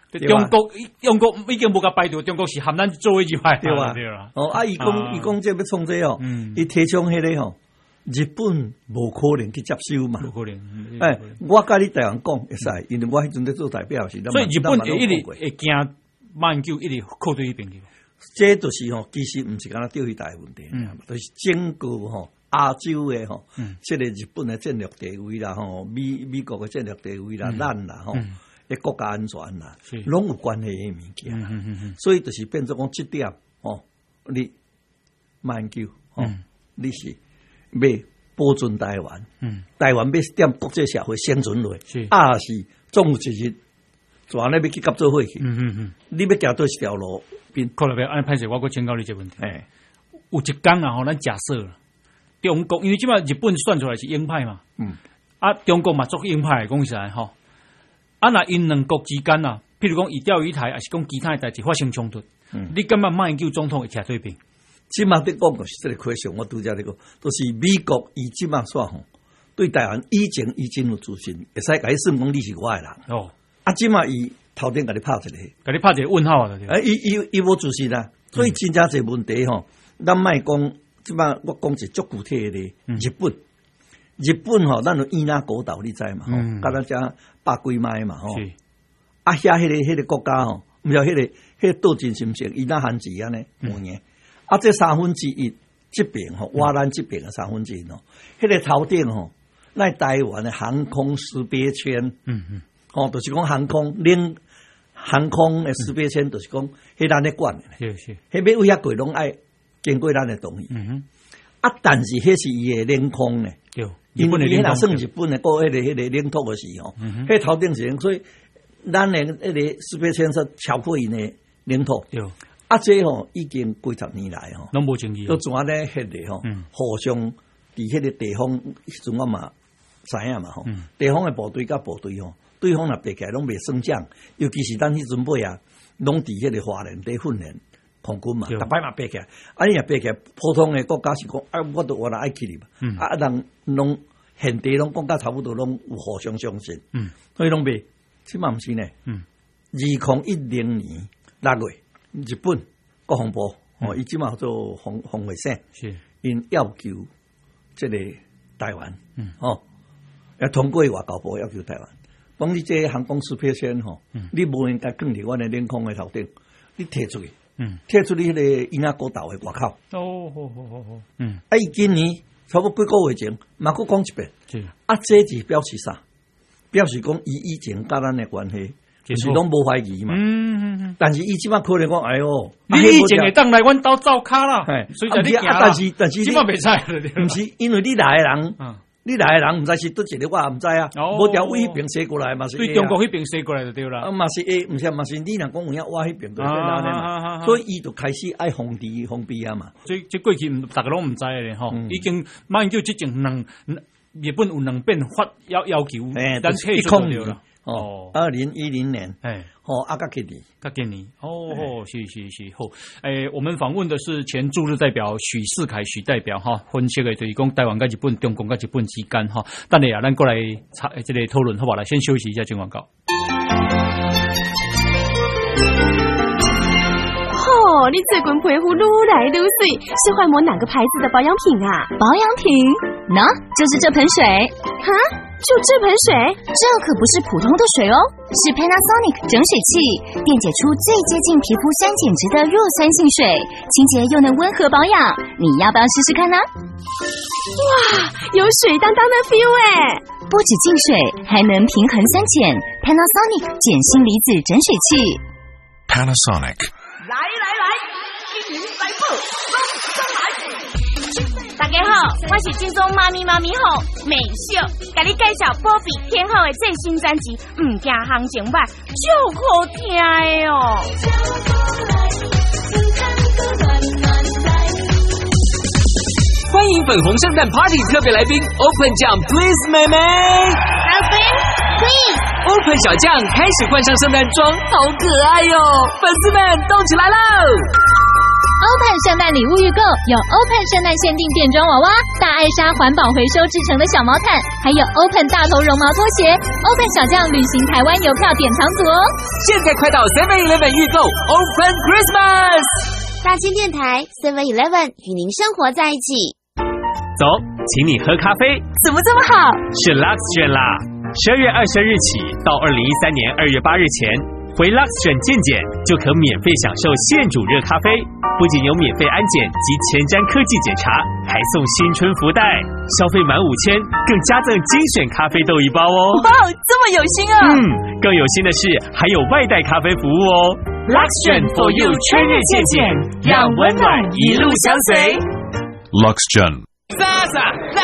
中国中国已经无甲排除，中国是含咱做位置排对吧？ 对啦。 哦，啊，伊讲伊讲这要创这哦，伊提倡迄个吼，日本无可能去接收嘛， 无可能。 哎，我甲你台湾讲会使，因为我迄阵在做代表是。 所以日本会一直会惊马英九一直靠对迄边去。 这就是吼，其实毋是敢若钓鱼台问题，嗯，就是整个吼亚洲诶吼，即个日本诶战略地位啦，吼美美国诶战略地位啦，咱啦吼，诶国家安全啦，拢有关系诶物件，所以就是变做讲即点吼，你马英九吼，你是要保存台湾，台湾要踮国际社会生存落，啊是总有一日。全咧要去合作伙去，嗯嗯嗯，你要行倒一条路，边可能要按歹势，我阁请教你这个问题。哎，有一天啊，吼，咱假设中国，因为即摆日本算出来是鹰派嘛，嗯，啊，中国嘛做鹰派，讲实在吼，啊，那因两国之间啊，譬如讲以钓鱼台，还是讲其他代志发生冲突，嗯，你感觉马英九总统会徛对边？ 即马伫讲就是这个question，我拄则咧讲，都是美国伊即马说吼，对台湾以前已经有自信，会使甲伊算讲你是我诶人哦。啊！即马伊头顶甲你拍一个， 甲你拍一个问号啊！ 啊，伊伊伊无自信啦，所以真正侪问题吼。咱莫讲，即马我讲一足具体诶，日本，日本吼，咱有伊那国岛你知嘛？吼，甲咱遮百几迈嘛吼。啊，遐迄个迄个国家吼，毋晓迄个迄个岛真是毋是伊那汉字安尼有影。啊，这三分之一即边吼，挖咱即边诶三分之一吼，迄个头顶吼，那台湾诶航空识别圈，嗯嗯。哦，就是讲航空领航空诶识别圈，就是讲迄咱咧管诶，是是，迄要为遐过拢爱经過咱诶同意。嗯哼，啊，但是迄是伊诶领空咧，对，因為伊若算日本诶個迄個迄個領土嘅時候，迄頭頂是，所以咱诶迄個識別圈是超過因诶領土。對，啊，這吼已經幾十年來吼， 攏無爭議， 都怎啊咧迄個吼，互相佇迄個地方，迄陣我嘛知影嘛吼，地方诶部隊甲部隊吼。對方若爬起來攏袂算獎，尤其是咱迄陣尾啊，攏佇迄個華人地訓練空軍嘛，逐擺嘛爬起來，啊你若爬起來，普通誒國家是講，啊我都我來愛去你嘛，嗯、啊人攏現地攏講甲差不多攏有互相相信，嗯、所以攏袂，即嘛毋是呢？嗯、二零一零年六月，日本國防部哦，伊即嘛做防防衛省，是因要求即個台灣，嗯、哦，要通過外交部要求台灣。講你這航空識別圈吼，嗯、你無應該放佇阮誒領空誒頭頂，你摕出去，嗯、摕出你迄個伊那國島誒外口。哦，好好好好，嗯，啊，伊今年差不多幾個月前，嘛佫講一遍，是啊，這是表示啥？表示講伊以前甲咱誒關係，就是攏無懷疑嘛。嗯嗯嗯。但是伊即馬可能講，哎喲， 你以前會當來阮兜走卡啦，所以就你行啦。 但是但是即馬袂使， 毋是因為你來誒人。嗯你來嘅人唔知是倒一個，我也唔知啊。無條我迄邊射過來嘛是。 對中國迄邊射過來就對啦。 啊嘛是誒，唔是嘛是你若講有影，我迄邊就變安尼嘛。所以伊就開始愛封地封閉啊嘛。 所以即過去唔大家攏唔知嘅吼，已經馬英九即種兩日本有兩遍法要要求，咱退出咗啦。哦， 二零一零年，哎，哦，阿加基尼， 加基尼，哦，是是是，好，诶，我們訪問的是前駐日代表許世凱許代表哈，分析嘅就是講台灣跟日本、中共跟日本之間哈，等下啊，咱過來查這個討論，好唔好啦？先休息一下，進廣告。 哦，你最近皮膚愈來愈水，是換抹哪個牌子的保養品啊？ 保養品？喏，就是這盆水。 哈？就這盆水？ 這可不是普通的水哦，是 Panasonic 整水器，電解出最接近皮膚酸鹼值的弱酸性水，清潔又能溫和保養。你要不要試試看呢？ 哇，有水當當的 feel 哎！ 不止淨水，還能平衡酸鹼。Panasonic 鹼性離子整水器。 Panasonic。 來來來，一年來報，馬上來。大家好，我是金鐘媽咪媽咪好美秀，給你介紹保庇天后的最新專輯《唔驚行情版》，就好聽的哦。 歡迎粉紅聖誕 Party 特別來賓 Open 醬 Please 妹妹 Open Please Open 小將開始換上聖誕裝，好可愛喲！粉絲們動起來嘍！ Open 圣诞礼物预购有 Open 圣诞限定变装娃娃、大爱莎环保回收制成的小毛毯，还有 Open 大头绒毛拖鞋。Open 小将旅行台湾邮票典藏组哦！ 现在快到 seven eleven 预购 Open Christmas。 大千电台 seven eleven 与您生活在一起。 走，请你喝咖啡。 怎么这么好？ 是 Luxgen 啦！十二月二十日起到二零一三年二月八日前，回 Luxgen 健检就可免费享受现煮热咖啡。不仅有免费安检及前瞻科技检查，还送新春福袋，消费满五千更加赠精选咖啡豆一包哦！ 哇，这么有心啊！ 嗯，更有心的是还有外带咖啡服务哦。Luxgen for you 春日健检，让温暖一路相随。 Luxgen。 莎莎，那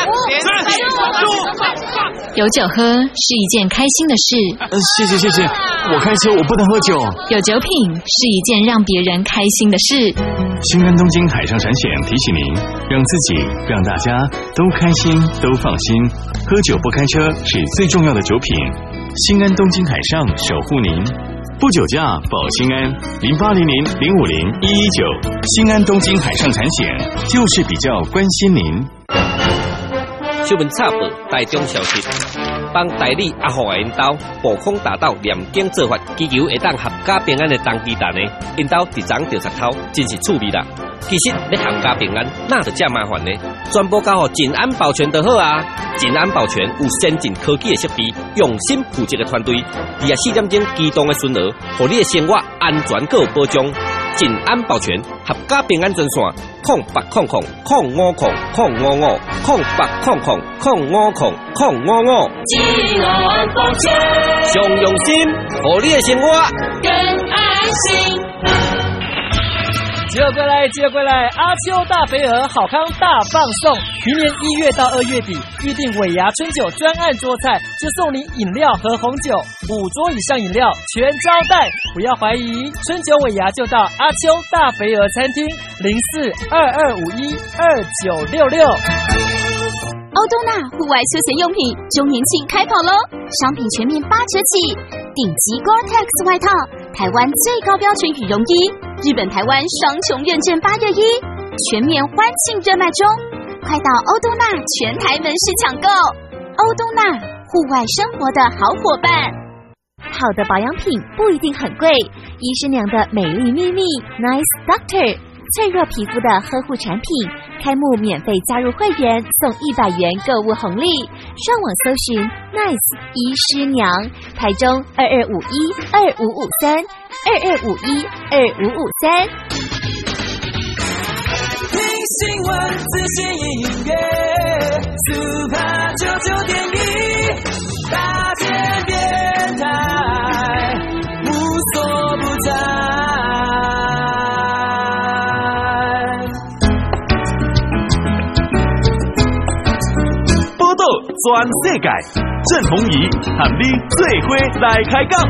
有酒喝是一件开心的事。 呃，谢谢谢谢，我开车我不能喝酒。 有酒品是一件让别人开心的事。 新安东京海上产险提醒您，让自己让大家都开心都放心。喝酒不开车是最重要的酒品。新安东京海上守护您，不酒驾保心安。零八零零零五零一一九，新安东京海上产险就是比较关心您。 新闻插报：台中消息，帮代理阿虎的因兜暴空大盗念经做法，祈求会当合家平安的当机蛋的，因兜伫昨着石头，真是趣味啦。其实要合家平安，哪着这麻烦呢？全部交互晋安保全就好啊！晋安保全有先进科技的设备，用心负责的团队，二十四点钟机动的巡逻，互你的生活安全个有保障。晋安保全合家平安专线：空八空空空五空空五五空八空空空五空空五五。 晋安保全， 上用心，互你的生活更安心。 集合归来，集合归来！阿秋大肥鹅好康大放送，明年一月到二月底，预定尾牙春酒专案桌菜，就送你饮料和红酒，五桌以上饮料全招待。不要怀疑，春酒尾牙就到阿秋大肥鹅餐厅，零四二二五一二九六六。 欧多纳户外休闲用品周年庆开跑喽！商品全面八折起，顶级 Gore-Tex 外套，台湾最高标准羽绒衣，日本台湾双重认证八月一，全面欢庆热卖中，快到欧多纳全台门市抢购。欧多纳户外生活的好伙伴。好的保养品不一定很贵，医师娘的美丽秘密 Nice Doctor， 脆弱皮肤的呵护产品。开幕免费加入会员送一百元购物红利，上网搜寻 Nice 医师娘，台中二二五一二五五三二二五一二五五三。 听新闻，资讯音乐 ，Super 九九点一，大千电台，无所不在。 全世界，郑鸿仪和你做伙来开讲。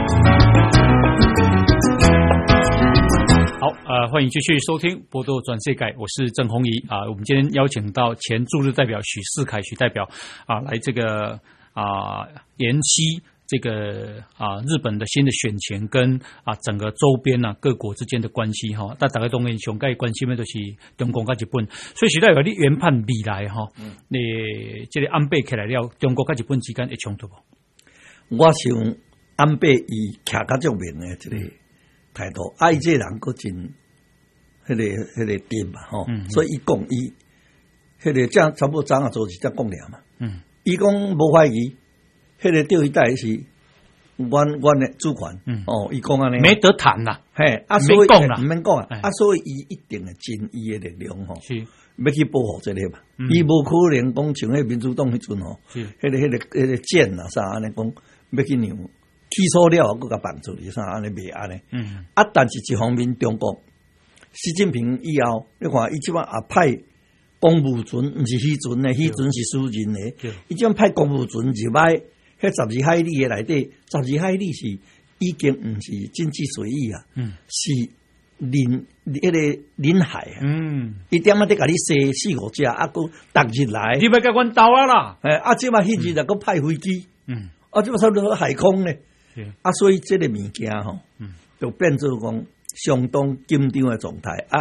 好，呃，欢迎继续收听《波多转世界》，我是郑鸿仪啊。我们今天邀请到前驻日代表许世凯许代表啊，来这个啊研析这个啊日本的新的选情跟啊整个周边啊各国之间的关系哈，但大家当然上界关心的就是中国跟日本，所以许代表你研判未来哈，你这个安倍起来了，中国跟日本之间会冲突无？ 我想安倍伊徛较正面的这个态度，啊，伊这人个真，迄、那个迄、那个点嘛吼，嗯、所以伊讲伊，迄、那个这样差不多早啊做是这讲了嘛，嗯，伊讲无怀疑。迄个钓鱼台是阮阮的主权，嗯、哦，伊讲安尼， 没得谈啦， 嘿，啊，所以唔免讲啊，啊，所以伊一定会尽伊的力量吼，是要去保护这个嘛，伊无、嗯、可能讲像迄民主党迄阵吼，迄、那个迄、那个迄、那个剑啊啥安尼讲，要去让起诉了，佮甲放出去啥安尼袂安尼，嗯，啊，但是一方面中国习近平以后，你看伊即摆也派公务船，毋是虚船的，虚船是私人的，伊即摆派公务船入来。迄十二海里的内底，十二海里是已经毋是经济水域啊，嗯、是临迄个临海啊。嗯，伊点仔得甲你射四五只，啊，佮逐日来。 你要甲阮斗啊啦！ 诶，啊，即摆迄日就佮派飞机，嗯，啊，即摆差不多海空咧，啊，所以即个物件吼，嗯，就变做讲相当紧张的状态啊。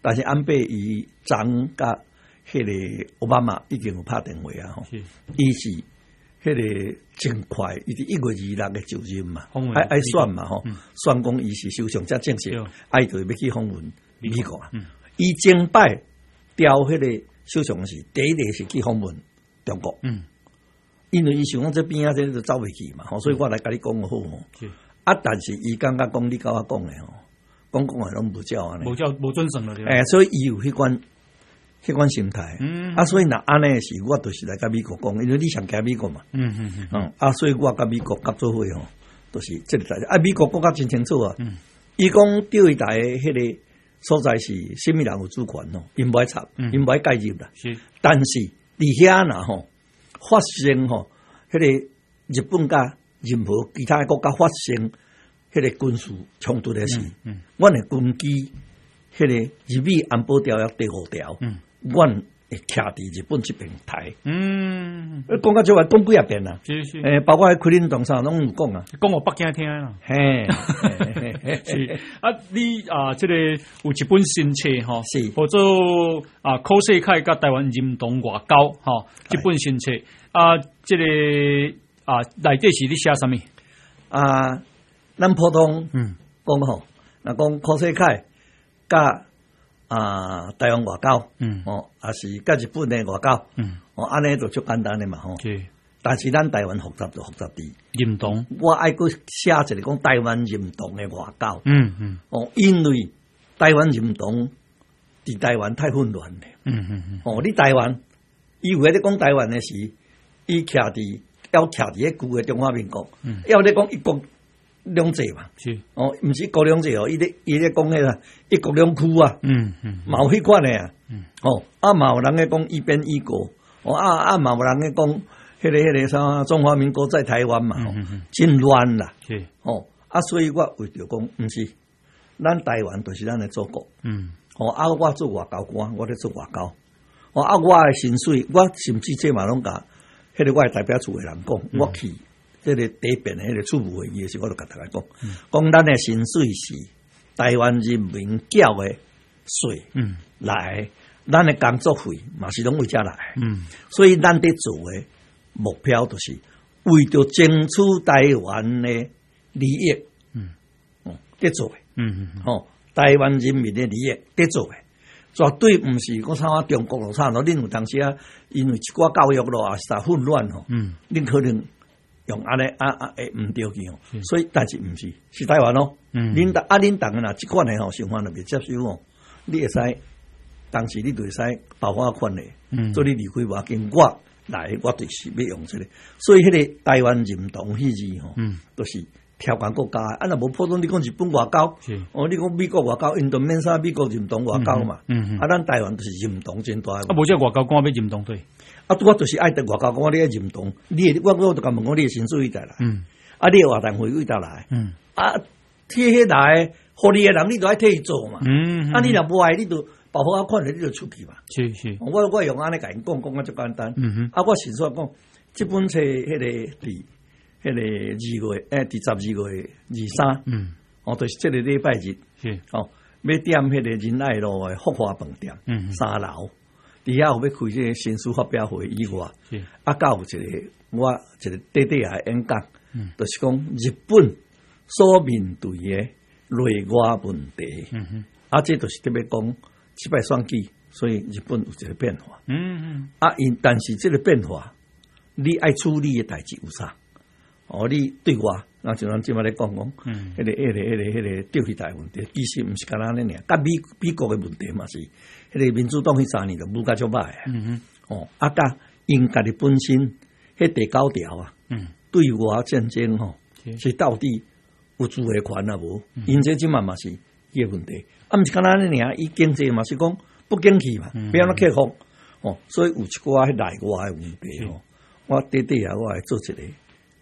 但是安倍伊张甲迄个奥巴马已经有拍电话啊，吼，伊是迄个真快，伊伫一月二六嘅就任嘛，爱爱选嘛，吼、嗯，选讲伊是首相才正式，爱就要去访问美國啊。伊前擺調迄個首相是第一個是去訪問中國，嗯，因為伊想講這邊啊，這就走袂去嘛，吼，所以我來甲你講好吼。啊，但是伊感覺講你甲我講嘅吼，講講係攏無照安尼，無照無遵守了，誒、欸，所以伊有迄款。迄款心態，嗯，啊，所以若安尼是，我就是來甲美國講，因為你上驚美國嘛，嗯嗯嗯，嗯，啊，所以我甲美國合作會吼，都、就是即個代志，啊，美國國家真清楚啊，嗯，伊講釣魚台迄個所在是啥物人有主權咯，因唔愛插，因唔愛介入啦，是，但是佇遐若吼發生吼，迄、那個日本甲任何其他國家發生迄個軍事衝突嘅事，嗯，嗯我哋根據迄個日美安保條約第五條，嗯。阮會徛佇日本這邊台，嗯，講到這話講幾啊遍啦，是是，誒，包括喺開林東上攏有講啊，講我北京聽啦，嘿，是啊，你啊，這個有一本新冊吼，是，或者啊，柯世凱甲台灣認同外交吼，一本新冊啊，這個啊，內底是你寫啥物啊？咱普通嗯講吼，嗱講柯世凱甲。啊，台灣外交，嗯，哦，也是甲日本嘅外交，嗯，哦，安尼就足簡單嘅嘛，吼。但是咱台灣複雜就複雜啲。認同，我愛佫寫一個講台灣認同嘅外交，嗯嗯，哦，因為台灣認同佇台灣太混亂咧，嗯嗯嗯，哦，你台灣，以為你講台灣嘅時，伊徛佇要徛佇迄舊嘅中華民國，嗯，要你講一國兩制嘛，是哦，毋是一國兩制哦，伊咧伊咧講迄個一國兩區啊，嗯嗯，嘛有迄款誒啊，嗯，哦，啊嘛有人咧講一邊一國，哦啊啊嘛有人咧講迄個迄個啥中華民國在台灣嘛，嗯嗯，真亂啦，是哦，啊所以我為着講，毋是，咱台灣就是咱誒祖國，嗯，哦啊我做外交官，我咧做外交，哦啊我誒薪水，我甚至這嘛攏甲迄個我誒代表處誒人講，嗯、我去。即個第一遍迄個處務會議時，我就甲大家講，講咱誒薪水是台灣人民繳誒稅，嗯，來，咱誒工作費嘛是攏為遮來，嗯，所以咱佇做誒目標就是為着爭取台灣誒利益，嗯，哦，佇做誒，嗯嗯，吼，台灣人民誒利益佇做誒，絕對毋是講啥啊中國咯，啥咯，恁有當時啊，因為一寡教育咯，也是雜混亂吼，嗯，恁可能。用安尼啊啊誒毋對去吼，所以但是毋是是台灣咯。恁啊恁當然啦，即款誒吼想法就袂接受哦。你會使當時你就會使爆發款誒，做你離開話經我來，我就是要用即個。所以迄個台灣認同迄字吼，都是條件國家。啊，若無普通你講日本外交，哦，你講美國外交，因都免啥美國認同外交嘛。啊，咱台灣就是認同真大。啊，無即外交官要認同對。啊！我就是愛得外交，我你要認同，你我我就咁問我你嘅薪水幾大來？嗯，啊，你嘅活動費幾大來？嗯，啊，貼起來，互你嘅人你都愛替伊做嘛。嗯，啊，你若無愛，你就保護啊款，你就出去嘛。是是，我我用安尼甲因講講啊，就簡單。嗯哼，啊，我先說講，這本冊迄個佇迄個二月，誒，佇十二月二三，嗯，哦，就是這個禮拜日，是哦，要點迄個仁愛路嘅福華飯店，嗯，三樓。底下有要開這個新書發表會以外，啊，到有一個我一個短短嘅演講，嗯、就是講日本所面對嘅內外問題，嗯、哼啊，這就是特別講即擺選舉，所以日本有一個變化。嗯嗯，啊，因但是這個變化，你愛處理嘅代誌有啥？哦，你對我，那就咱即擺咧講講，嗯，迄個迄個迄個迄個釣魚台問題，其實毋是干那呢，甲美美國嘅問題嘛是。迄個民主黨迄三年就無甲足歹，嗯哼，哦，啊，甲因家己本身迄第九條啊，嗯，對外戰爭吼，是到底有主嘅權啊無？因這即嘛嘛是伊個問題，啊，毋是干那呢爾，伊經濟嘛是講不景氣嘛，不要那克服，哦，所以有一寡迄內外嘅問題吼，我短短啊，我來做一個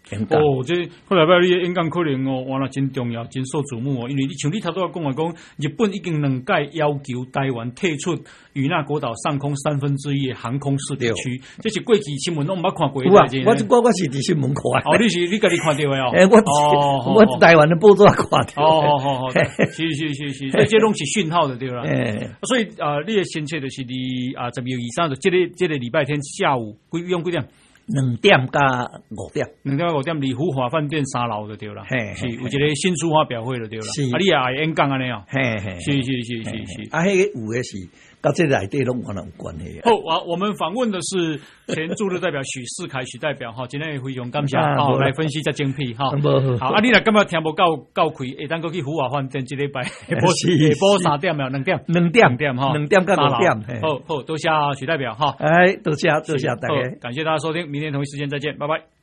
哦，这后来摆你演讲可能哦，完了真重要，真受瞩目哦。因为你像你头拄仔讲话讲，日本已经两届要求台湾退出与那国岛上空三分之一的航空识别区，这是过去新闻拢毋捌看过的代志。 我我我是伫新闻看。 哦，你是你家己看到的哦。 诶，我哦，我台湾的报纸看到。 哦，好好好，是是是是，这这拢是讯号的对啦。诶，所以啊，你的先切就是伫啊十月二三，就这个这个礼拜天下午几用几点？ 两点加五点， 两点五点，离福华饭店三楼就对了。嘿，是有一个新书发表会就对了。 是， 啊，你也爱演讲安尼哦。 嘿嘿， 是是是是是。 啊，迄个有的是，跟这内底拢可能有关系。 好啊，我们访问的是前驻日代表许世凯许代表哈，今天也非常感谢好来分析这精辟哈。好，啊，你若感觉听无够够开，下当过去福华饭店这礼拜下晡下晡三点没有？两点， 两点点哈， 两点到五点。 好好，多谢许代表哈。 哎，多谢多谢大家， 感谢大家收听，明天同一时间再见，拜拜。